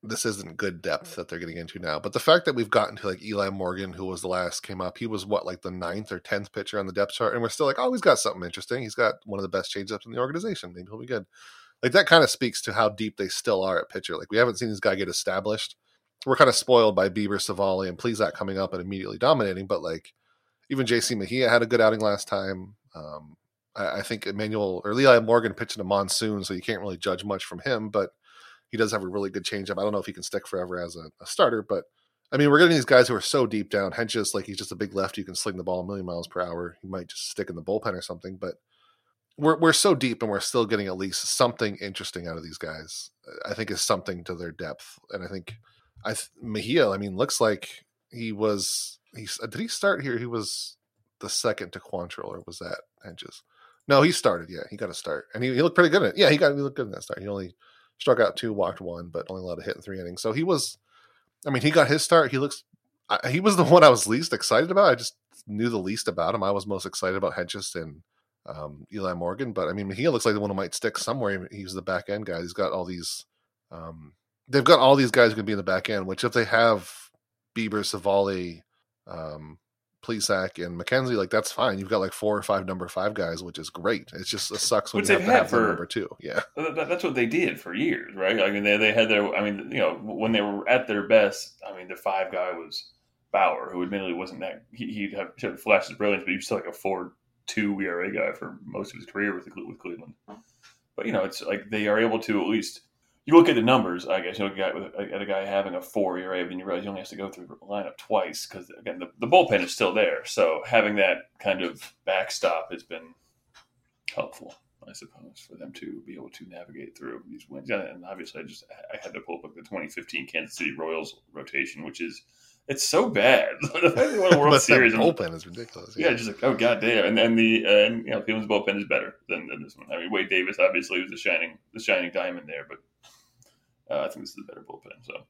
this isn't good depth that they're getting into now. But the fact that we've gotten to like Eli Morgan, who was the last came up, he was what, like the ninth or tenth pitcher on the depth chart, and we're still like, oh, he's got something interesting. He's got one of the best changeups in the organization. Maybe he'll be good. Like that kind of speaks to how deep they still are at pitcher. Like we haven't seen this guy get established. We're kind of spoiled by Bieber, Savali, and Plesac coming up and immediately dominating. But like even J C Mejia had a good outing last time. Um, I, I think Emmanuel or Eli Morgan pitched in a monsoon, so you can't really judge much from him. But he does have a really good changeup. I don't know if he can stick forever as a, a starter, but I mean, we're getting these guys who are so deep down. Hentges, like he's just a big lefty who can sling the ball a million miles per hour. He might just stick in the bullpen or something, but we're we're so deep and we're still getting at least something interesting out of these guys. I think is something to their depth, and I think I th- Mejia. I mean, looks like he was. He did he start here? He was the second to Quantrill, or was that Hentges? No, he started. Yeah, he got a start, and he, he looked pretty good at it. Yeah, he got he looked good in that start. He only struck out two, walked one, but only allowed to hit in three innings. So he was, I mean, he got his start. He looks, I, he was the one I was least excited about. I just knew the least about him. I was most excited about Hentges and um, Eli Morgan. But I mean, he looks like the one who might stick somewhere. He's the back end guy. He's got all these, um, they've got all these guys who can be in the back end, which if they have Bieber, Savali, um, Plesac and McKenzie, like that's fine. You've got like four or five number five guys, which is great. It's just it sucks when which you have they've to had have for number two. Yeah, that's what they did for years, right? I mean, they they had their. I mean, you know, when they were at their best, I mean, the five guy was Bauer, who admittedly wasn't that. He, he'd have, he'd have flashes of brilliance, but he was still like a four two E R A guy for most of his career with the, with Cleveland. But you know, it's like they are able to at least. You look at the numbers, I guess. You look at a guy, at a guy having a four E R A, but then you realize he only has to go through the lineup twice because, again, the, the bullpen is still there. So having that kind of backstop has been helpful, I suppose, for them to be able to navigate through these wins. And obviously, I just I had to pull up the twenty fifteen Kansas City Royals rotation, which is it's so bad. The World but Series that bullpen is ridiculous. Yeah, yeah just like oh god damn, and then the uh, and you know Cleveland's bullpen is better than, than this one. I mean, Wade Davis obviously was the shining the shining diamond there, but. Uh, I think this is a better bullpen. So,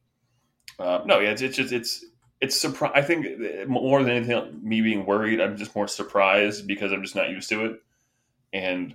uh, no, yeah, it's, it's just it's it's surprise. I think more than anything, else, me being worried, I'm just more surprised because I'm just not used to it. And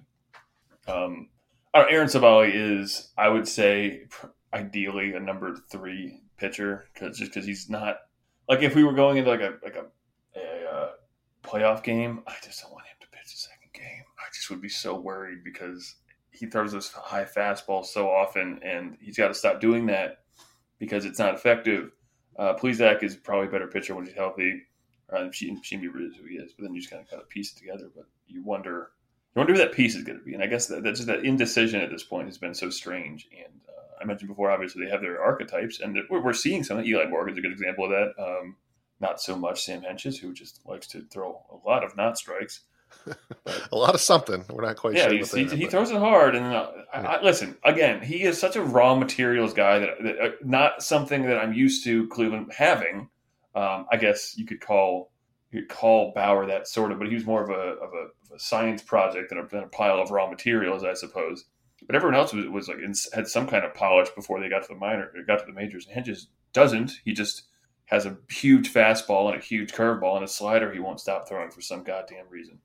um, I don't, Aaron Savali is, I would say, ideally a number three pitcher because just because he's not like if we were going into like a like a, a uh, playoff game, I just don't want him to pitch the second game. I just would be so worried because. He throws this high fastball so often, and he's got to stop doing that because it's not effective. Uh, Plesac is probably a better pitcher when he's healthy. Uh, Sheen Bieber is who he is, but then you just kind of got to piece it together. But you wonder, you wonder who that piece is going to be. And I guess that, that's just that indecision at this point has been so strange. And uh, I mentioned before, obviously they have their archetypes, and we're, we're seeing some. Eli Morgan's a good example of that. Um, not so much Sam Hentges, who just likes to throw a lot of not strikes. But, a lot of something. We're not quite yeah, sure. Yeah, what he, are, he but... throws it hard. And uh, I, I, listen, again, he is such a raw materials guy that, that uh, not something that I'm used to Cleveland having. Um, I guess you could call you could call Bauer that sort of, but he was more of a of a, of a science project than a, than a pile of raw materials, I suppose. But everyone else was, was like in, had some kind of polish before they got to the minor, got to the majors. And Hentges doesn't. He just has a huge fastball and a huge curveball and a slider he won't stop throwing for some goddamn reason.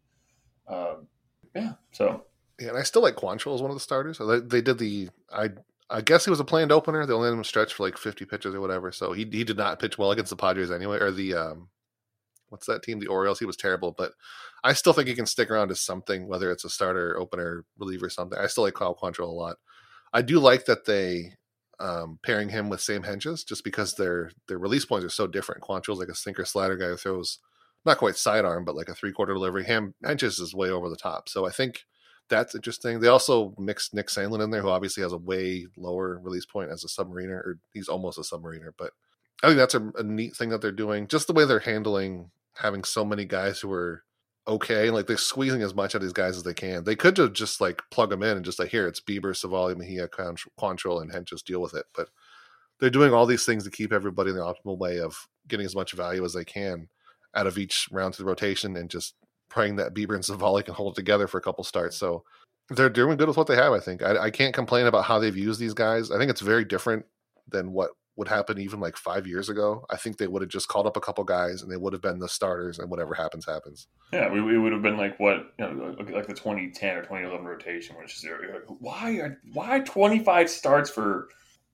Um, yeah, so yeah, and I still like Quantrill as one of the starters. So they, they did the I I guess he was a planned opener. They only let him stretch for like fifty pitches or whatever. So he he did not pitch well against the Padres anyway, or the um, what's that team? The Orioles. He was terrible, but I still think he can stick around as something, whether it's a starter, opener, reliever, something. I still like Kyle Quantrill a lot. I do like that they um, pairing him with Sam Hentges just because their their release points are so different. Quantrill's like a sinker slider guy who throws. Not quite sidearm, but like a three-quarter delivery. Ham Hentges is way over the top. So I think that's interesting. They also mixed Nick Sandlin in there, who obviously has a way lower release point as a submariner, or he's almost a submariner. But I think that's a, a neat thing that they're doing. Just the way they're handling having so many guys who are okay. Like they're squeezing as much out of these guys as they can. They could have just like plug them in and just like, here, it's Bieber, Savali, Mejia, Quantrill, and Hentges, deal with it. But they're doing all these things to keep everybody in the optimal way of getting as much value as they can out of each round to the rotation and just praying that Bieber and Savali can hold it together for a couple starts. So they're doing good with what they have, I think. I, I can't complain about how they've used these guys. I think it's very different than what would happen even like five years ago. I think they would have just called up a couple guys and they would have been the starters and whatever happens, happens. Yeah, we, we would have been like what, you know, like the twenty ten or twenty eleven rotation, which is like, why are, why twenty-five starts for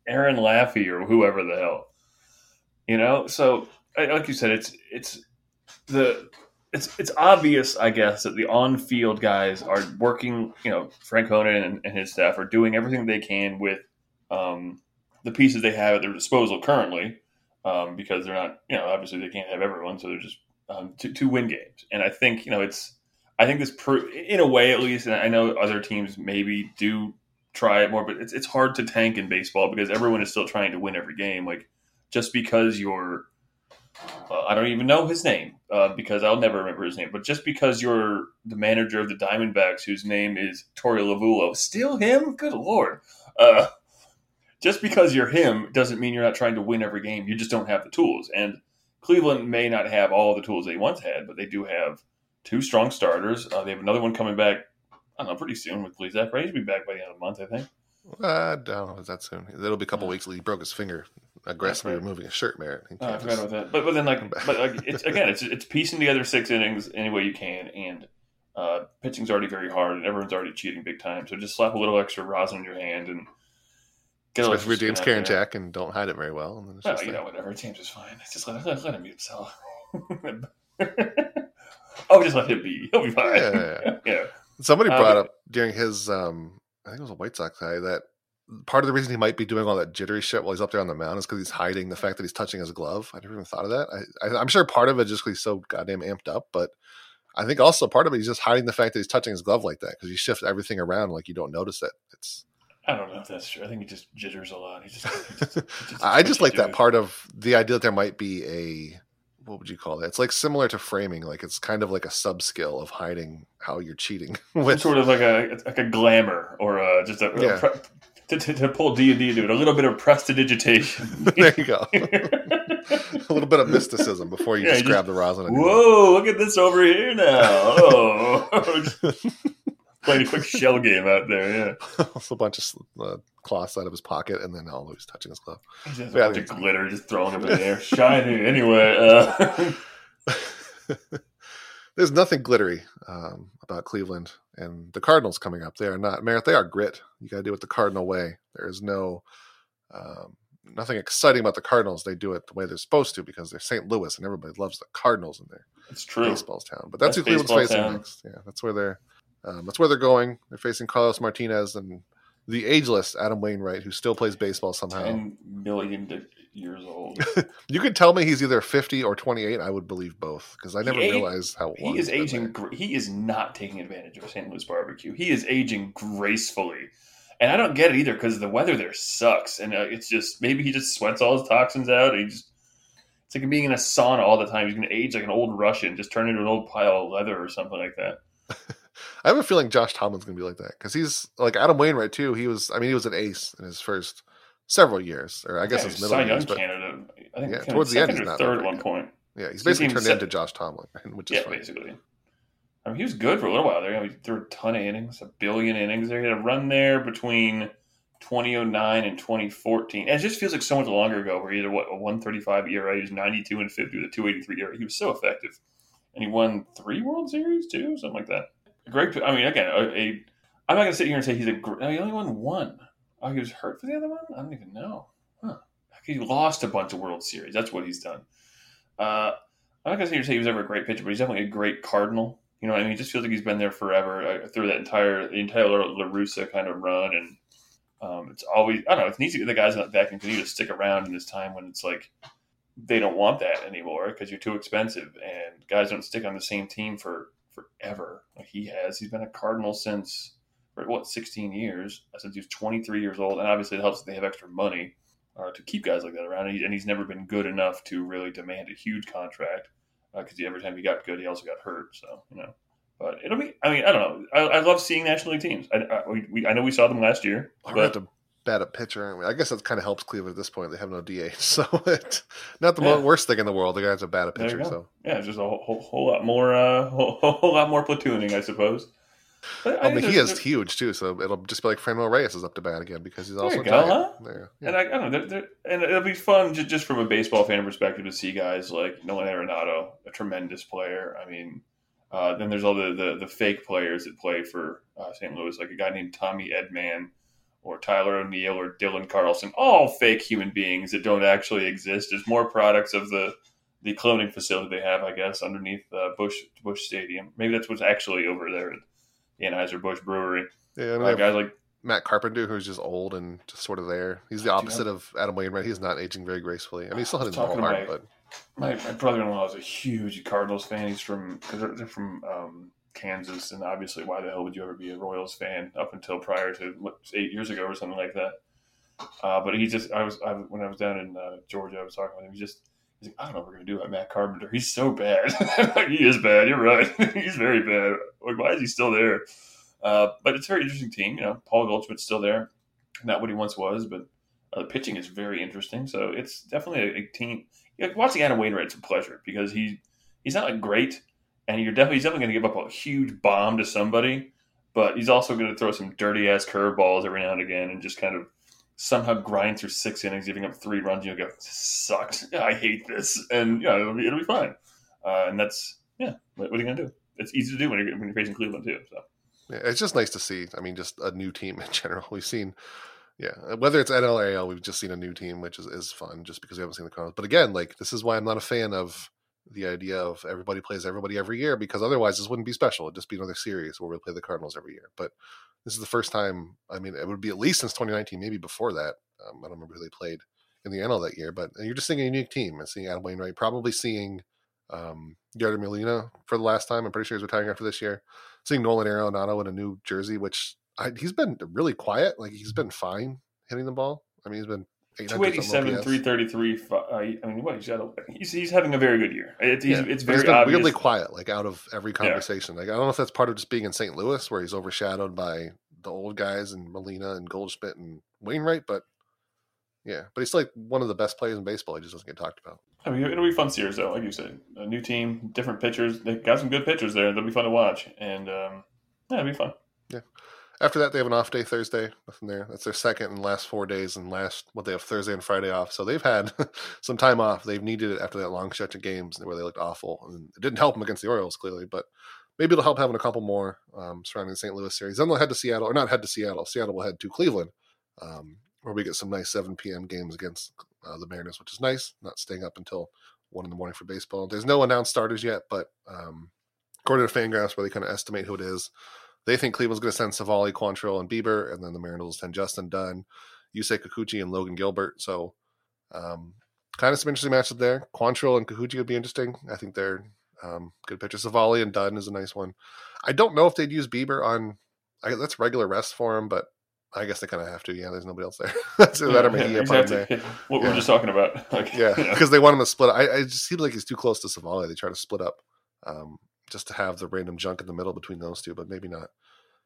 Aaron Laffey or whoever the hell. You know, so like you said, it's it's the it's it's obvious, I guess, that the on-field guys are working. You know, Frank Honan and, and his staff are doing everything they can with um, the pieces they have at their disposal currently, um, because they're not, you know, obviously they can't have everyone, so they're just um, to, to win games. And I think, you know, it's I think this pro- in a way at least, and I know other teams maybe do try it more, but it's it's hard to tank in baseball because everyone is still trying to win every game. Like, just because you're, uh, I don't even know his name uh, because I'll never remember his name, but just because you're the manager of the Diamondbacks, whose name is Torey Lovullo, still him? Good Lord. Uh, just because you're him doesn't mean you're not trying to win every game. You just don't have the tools. And Cleveland may not have all the tools they once had, but they do have two strong starters. Uh, they have another one coming back, I don't know, pretty soon with Plesac, right? He'll be back by the end of the month, I think. Uh, I don't know if that soon. It'll be a couple weeks. He broke his finger aggressively right. removing a shirt, Merritt. Oh, I forgot about that. But but then like, but like, it's again, it's it's piecing together six innings any way you can, and uh, pitching's already very hard, and everyone's already cheating big time. So just slap a little extra rosin in your hand and get a Especially for James Karinchak and don't hide it very well. And then it's well, just you like, know, whatever. James is fine. Just let, let, let him be himself. Oh, just let him be. He'll be fine. Yeah, yeah, yeah. yeah. Somebody Uh, brought but- up during his, um, I think it was a White Sox guy, that part of the reason he might be doing all that jittery shit while he's up there on the mound is because he's hiding the fact that he's touching his glove. I never even thought of that. I, I, I'm sure part of it is just because he's so goddamn amped up, but I think also part of it is just hiding the fact that he's touching his glove like that because you shift everything around like you don't notice it. It's. I don't know if that's true. I think he just jitters a lot. He just, he just, he just I just like that dude. part of the idea that there might be a, what would you call it? It's like similar to framing. Like it's kind of like a sub skill of hiding how you're cheating. Some With, sort of like a like a glamour or a, just a, Yeah. a pre- to, to, to pull D and D to it, a little bit of prestidigitation. there you go. A little bit of mysticism before you Yeah, just you grab the rosin. And Whoa, look at this over here now. Oh. Just playing a quick shell game out there, yeah. also a bunch of uh, cloths out of his pocket, and then all he's touching his glove. Just Yeah, a bunch of glitter just throwing up in the air. Shiny. Anyway, uh, There's nothing glittery um, about Cleveland and the Cardinals coming up. They are not, Merritt, they are grit. You got to do it the Cardinal way. There is no, um, nothing exciting about the Cardinals. They do it the way they're supposed to because they're Saint Louis and everybody loves the Cardinals in their it's true. baseball's town. But that's, That's who Cleveland's baseball facing town. next. Yeah, that's where they're, um, that's where they're going. They're facing Carlos Martinez and the ageless Adam Wainwright, who still plays baseball somehow. ten million di- years old. You could tell me he's either fifty or twenty-eight. I would believe both because I never He- realized how long He is he's been aging. there. gr- He is not taking advantage of Saint Louis barbecue. He is aging gracefully, and I don't get it either because the weather there sucks, and uh, it's just maybe he just sweats all his toxins out. And he just it's like being in a sauna all the time. He's going to age like an old Russian, just turn into an old pile of leather or something like that. I have a feeling Josh Tomlin's going to be like that because he's like Adam Wainwright too. He was, I mean, he was an ace in his first several years, or I guess Yeah, his he middle was Cy years. Young But candidate. I think Yeah, kind of towards the end, second he's or not third at very one good. point. yeah, he's He basically came turned se- into Josh Tomlin, which is Yeah, funny. basically. I mean, he was good for a little while there. You know, he threw a ton of innings, a billion innings. They had a run there between twenty oh nine and twenty fourteen. And it just feels like so much longer ago where he had, what, a one thirty-five E R A. He was ninety-two and fifty with a two eighty-three E R A. He was so effective. And he won three World Series, too? Something like that. A great, I mean, again, a, a I'm not going to sit here and say he's a great, no, he only won one. Oh, he was hurt for the other one? I don't even know. Huh. He lost a bunch of World Series. That's what he's done. Uh, I'm not going to sit here and say he was ever a great pitcher, but he's definitely a great Cardinal. You know what I mean? He just feels like he's been there forever uh, through that entire the entire La Russa kind of run. And um, it's always, I don't know, it's neat to get the guys that can continue to stick around in this time when it's like they don't want that anymore because you're too expensive. And guys don't stick on the same team for forever like he has. He's been a Cardinal since, for what, sixteen years, since he was twenty-three years old. And obviously it helps that they have extra money uh, to keep guys like that around. And, he, and he's never been good enough to really demand a huge contract because uh, every time he got good, he also got hurt. So, you know, but it'll be, I mean, I don't know. I, I love seeing National League teams. I, I, we, I know we saw them last year. We're going But, to have to bat a pitcher. aren't we? I guess that kind of helps Cleveland at this point. They have no D H. So it's not the Yeah. worst thing in the world. The guys have bat a There you pitcher. go. So yeah, it's just a whole, whole, whole lot more, uh, whole, whole lot more platooning, I suppose. But I mean, think he there's- is huge too. So it'll just be like Franmil Reyes is up to bat again because he's There also you a go, giant. huh? There, yeah. And I, I don't know, they're, they're, and it'll be fun just, just from a baseball fan perspective to see guys like Nolan Arenado, a tremendous player. I mean, uh, then there's all the, the, the fake players that play for uh, Saint Louis, like a guy named Tommy Edman or Tyler O'Neill or Dylan Carlson, all fake human beings that don't actually exist. There's more products of the the cloning facility they have, I guess, underneath uh, Busch Busch Stadium. Maybe that's what's actually over there at the Anheuser-Busch Brewery. Yeah, I mean, uh, guys like Matt Carpenter, who's just old and just sort of there. He's the opposite Dude, of Adam Wainwright. He's not aging very gracefully. I mean, he's still hitting the ball hard, my, but my, my brother-in-law is a huge Cardinals fan. He's from because they're, they're from um, Kansas, and obviously, why the hell would you ever be a Royals fan up until prior to what, eight years ago or something like that? Uh, but he just, I was, I, when I was down in uh, Georgia, I was talking with him. He just, he's like, I don't know what we're gonna do about Matt Carpenter. He's so bad. Like, he is bad. You're right. He's very bad. Like, why is he still there? Uh, but it's a very interesting team. You know, Paul Goldschmidt's still there. Not what he once was, but uh, the pitching is very interesting. So it's definitely a, a team. You know, watching Adam Wainwright's a pleasure because he he's not like great, and you're definitely he's definitely going to give up a huge bomb to somebody, but he's also going to throw some dirty ass curveballs every now and again, and just kind of somehow grind through six innings, giving up three runs. You'll go, sucks. Yeah, I hate this, and yeah, it'll be it'll be fine. Uh, and that's yeah. What, what are you going to do? It's easy to do when you're when you're facing Cleveland too. So. Yeah, it's just nice to see. I mean, just a new team in general. We've seen, yeah, whether it's N L or A L, we've just seen a new team, which is, is fun just because we haven't seen the Cardinals. But again, like, this is why I'm not a fan of the idea of everybody plays everybody every year, because otherwise this wouldn't be special. It'd just be another series where we play the Cardinals every year. But this is the first time, I mean, it would be at least since twenty nineteen, maybe before that. Um, I don't remember who they played in the N L that year, but you're just seeing a unique team and seeing Adam Wainwright, probably seeing um, Yadier Molina for the last time. I'm pretty sure he's retiring after this year. Seeing Nolan Arenado in a new jersey, which I, he's been really quiet. Like, he's been fine hitting the ball. I mean, he's been two eighty-seven, three thirty-three. Uh, I mean, what he's, a, he's he's having a very good year. It, he's, yeah. It's but very he's been obvious. Weirdly quiet, like out of every conversation. Yeah. Like, I don't know if that's part of just being in Saint Louis, where he's overshadowed by the old guys and Molina and Goldschmidt and Wainwright, but yeah, but he's like one of the best players in baseball. He just doesn't get talked about. I mean, it'll be fun series though, like you said. A new team, different pitchers. They got some good pitchers there. They'll be fun to watch, and um, yeah, it'll be fun. Yeah. After that, they have an off day Thursday. Nothing there. That's their second and last four days, and last what they have Thursday and Friday off. So they've had some time off. They've needed it after that long stretch of games where they looked awful, and it didn't help them against the Orioles clearly, but maybe it'll help having a couple more um, surrounding the Saint Louis series. Then they'll head to Seattle, or not head to Seattle. Seattle will head to Cleveland, um, where we get some nice seven p.m. games against uh, the Mariners, which is nice. Not staying up until one in the morning for baseball. There's no announced starters yet, but um, according to Fangraphs, where they kind of estimate who it is, they think Cleveland's going to send Savali, Quantrill, and Bieber, and then the Mariners will send Justin Dunn, Yusei Kikuchi, and Logan Gilbert. So um, kind of some interesting matchups there. Quantrill and Kikuchi would be interesting. I think they're um, good pitchers. Savali and Dunn is a nice one. I don't know if they'd use Bieber on I, – that's regular rest for him, but I guess they kind of have to. Yeah, there's nobody else there. That's yeah, that or yeah, exactly. there. What yeah. we were just talking about. Like, yeah, because you know. They want him to split. I, I just seems like he's too close to Savali. They try to split up um, just to have the random junk in the middle between those two, but maybe not.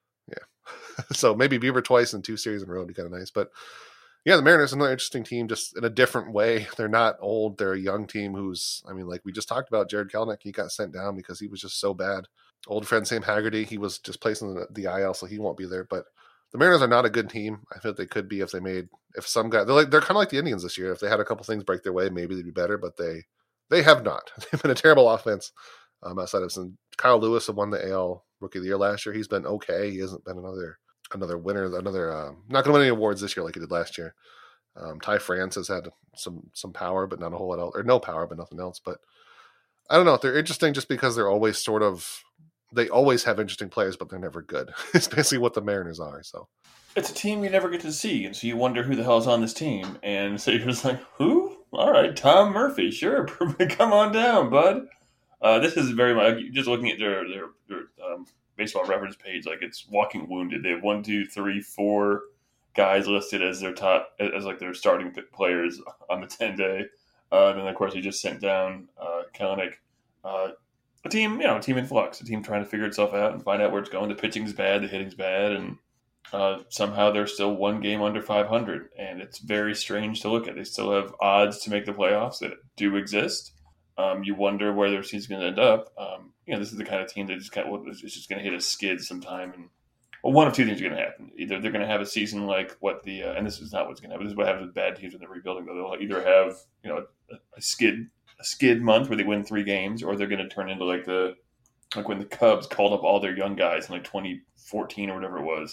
Yeah. So maybe Bieber twice in two series in a row would be kind of nice. But yeah, the Mariners are another interesting team, just in a different way. They're not old. They're a young team who's, I mean, like we just talked about Jared Kelenic. He got sent down because he was just so bad. Old friend Sam Haggerty, he was just placed in the, the I L, so he won't be there. But the Mariners are not a good team. I feel they could be if they made, if some guy, they're like, they're kind of like the Indians this year. If they had a couple things break their way, maybe they'd be better, but they, they have not. They've been a terrible offense. Um, outside of some, Kyle Lewis won the A L Rookie of the Year last year. He's been okay. He hasn't been another another winner. Another um, not going to win any awards this year like he did last year. Um, Ty France has had some some power, but not a whole lot else, or no power, but nothing else. But I don't know. They're interesting just because they're always sort of they always have interesting players, but they're never good. It's basically what the Mariners are. So it's a team you never get to see, and so you wonder who the hell is on this team, and so you're just like, who? All right, Tom Murphy, sure, come on down, bud. Uh, this is very much just looking at their their, their um, baseball reference page, like it's walking wounded. They have one, two, three, four guys listed as their top, as like their starting players on the ten day. Uh, and then of course he just sent down uh, Kelenic. Uh, a team, you know, a team in flux, a team trying to figure itself out and find out where it's going. The pitching's bad, the hitting's bad, and uh, somehow they're still one game under five hundred, and it's very strange to look at. They still have odds to make the playoffs that do exist. Um, you wonder where their season's going to end up. Um, you know, this is the kind of team that just kind of, is just going to hit a skid sometime. And well, one of two things are going to happen. Either they're going to have a season like what the, uh, and this is not what's going to happen. This is what happens with bad teams when they're rebuilding. They'll either have, you know, a, a skid, a skid month where they win three games, or they're going to turn into like the, like when the Cubs called up all their young guys in like twenty fourteen or whatever it was,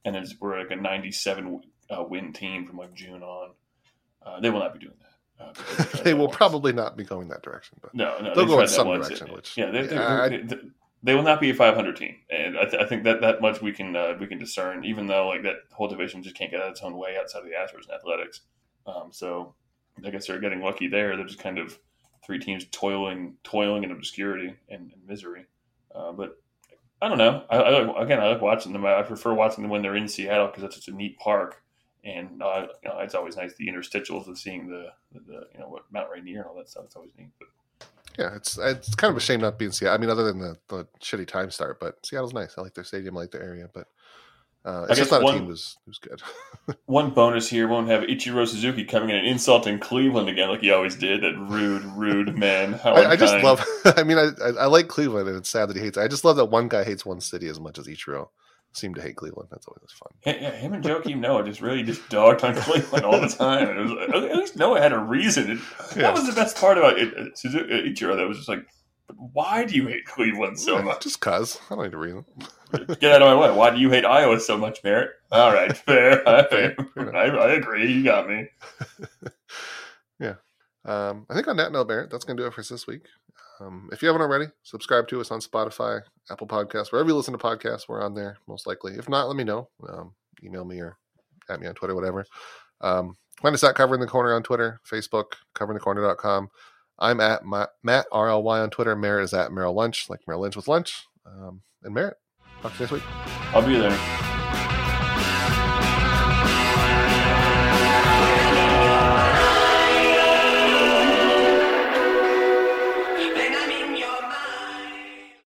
and it's, we're like a ninety-seven uh, win team from like June on. Uh, they will not be doing that. Uh, they, they will once. probably not be going that direction, but no, no, they'll they go in some direction. It, which yeah, they, they, yeah, they, they, they will not be a five hundred team, and I, th- I think that that much we can uh, we can discern. Even though like that whole division just can't get out of its own way outside of the Astros and Athletics. Um, so I guess they're getting lucky there. They're just kind of three teams toiling, toiling in obscurity and, and misery. Uh, but I don't know. I, I again, I like watching them. I prefer watching them when they're in Seattle because that's such a neat park, and uh, you know, it's always nice the interstitials of seeing the, the, the you know what Mount Rainier and all that stuff. It's always neat. But yeah, it's it's kind of a shame not being Seattle. I mean, other than the, the shitty time start, but Seattle's nice. I like their stadium, I like their area, but uh, it's just not one, a team who's who's good. One bonus here: won't have Ichiro Suzuki coming in and insulting Cleveland again, like he always did. That rude, rude man. How I, I just love. I mean, I, I I like Cleveland, and it's sad that he hates it. I just love that one guy hates one city as much as Ichiro seemed to hate Cleveland. That's always fun. Yeah, him and Joakim Noah just really just dogged on Cleveland all the time. And it was, at least Noah had a reason. It, yeah. That was the best part about it, Suzuki, Ichiro. That was just like, but why do you hate Cleveland so yeah, much? Just cause. I don't need a reason. Get out of my way. Why do you hate Iowa so much, Merritt? All right, fair. fair, fair I, I agree. You got me. yeah. Um, I think on that note, Barrett, that's going to do it for us this week. Um, if you haven't already, subscribe to us on Spotify, Apple Podcasts, wherever you listen to podcasts, we're on there, most likely. If not, let me know. Um, email me or at me on Twitter, whatever. Um, find us at Covering the Corner on Twitter, Facebook, covering the corner dot com. I'm at Matt, Matt R L Y on Twitter. Merritt is at Merrill Lunch, like Merrill Lynch with lunch. Um, and Merritt, talk to you next week. I'll be there.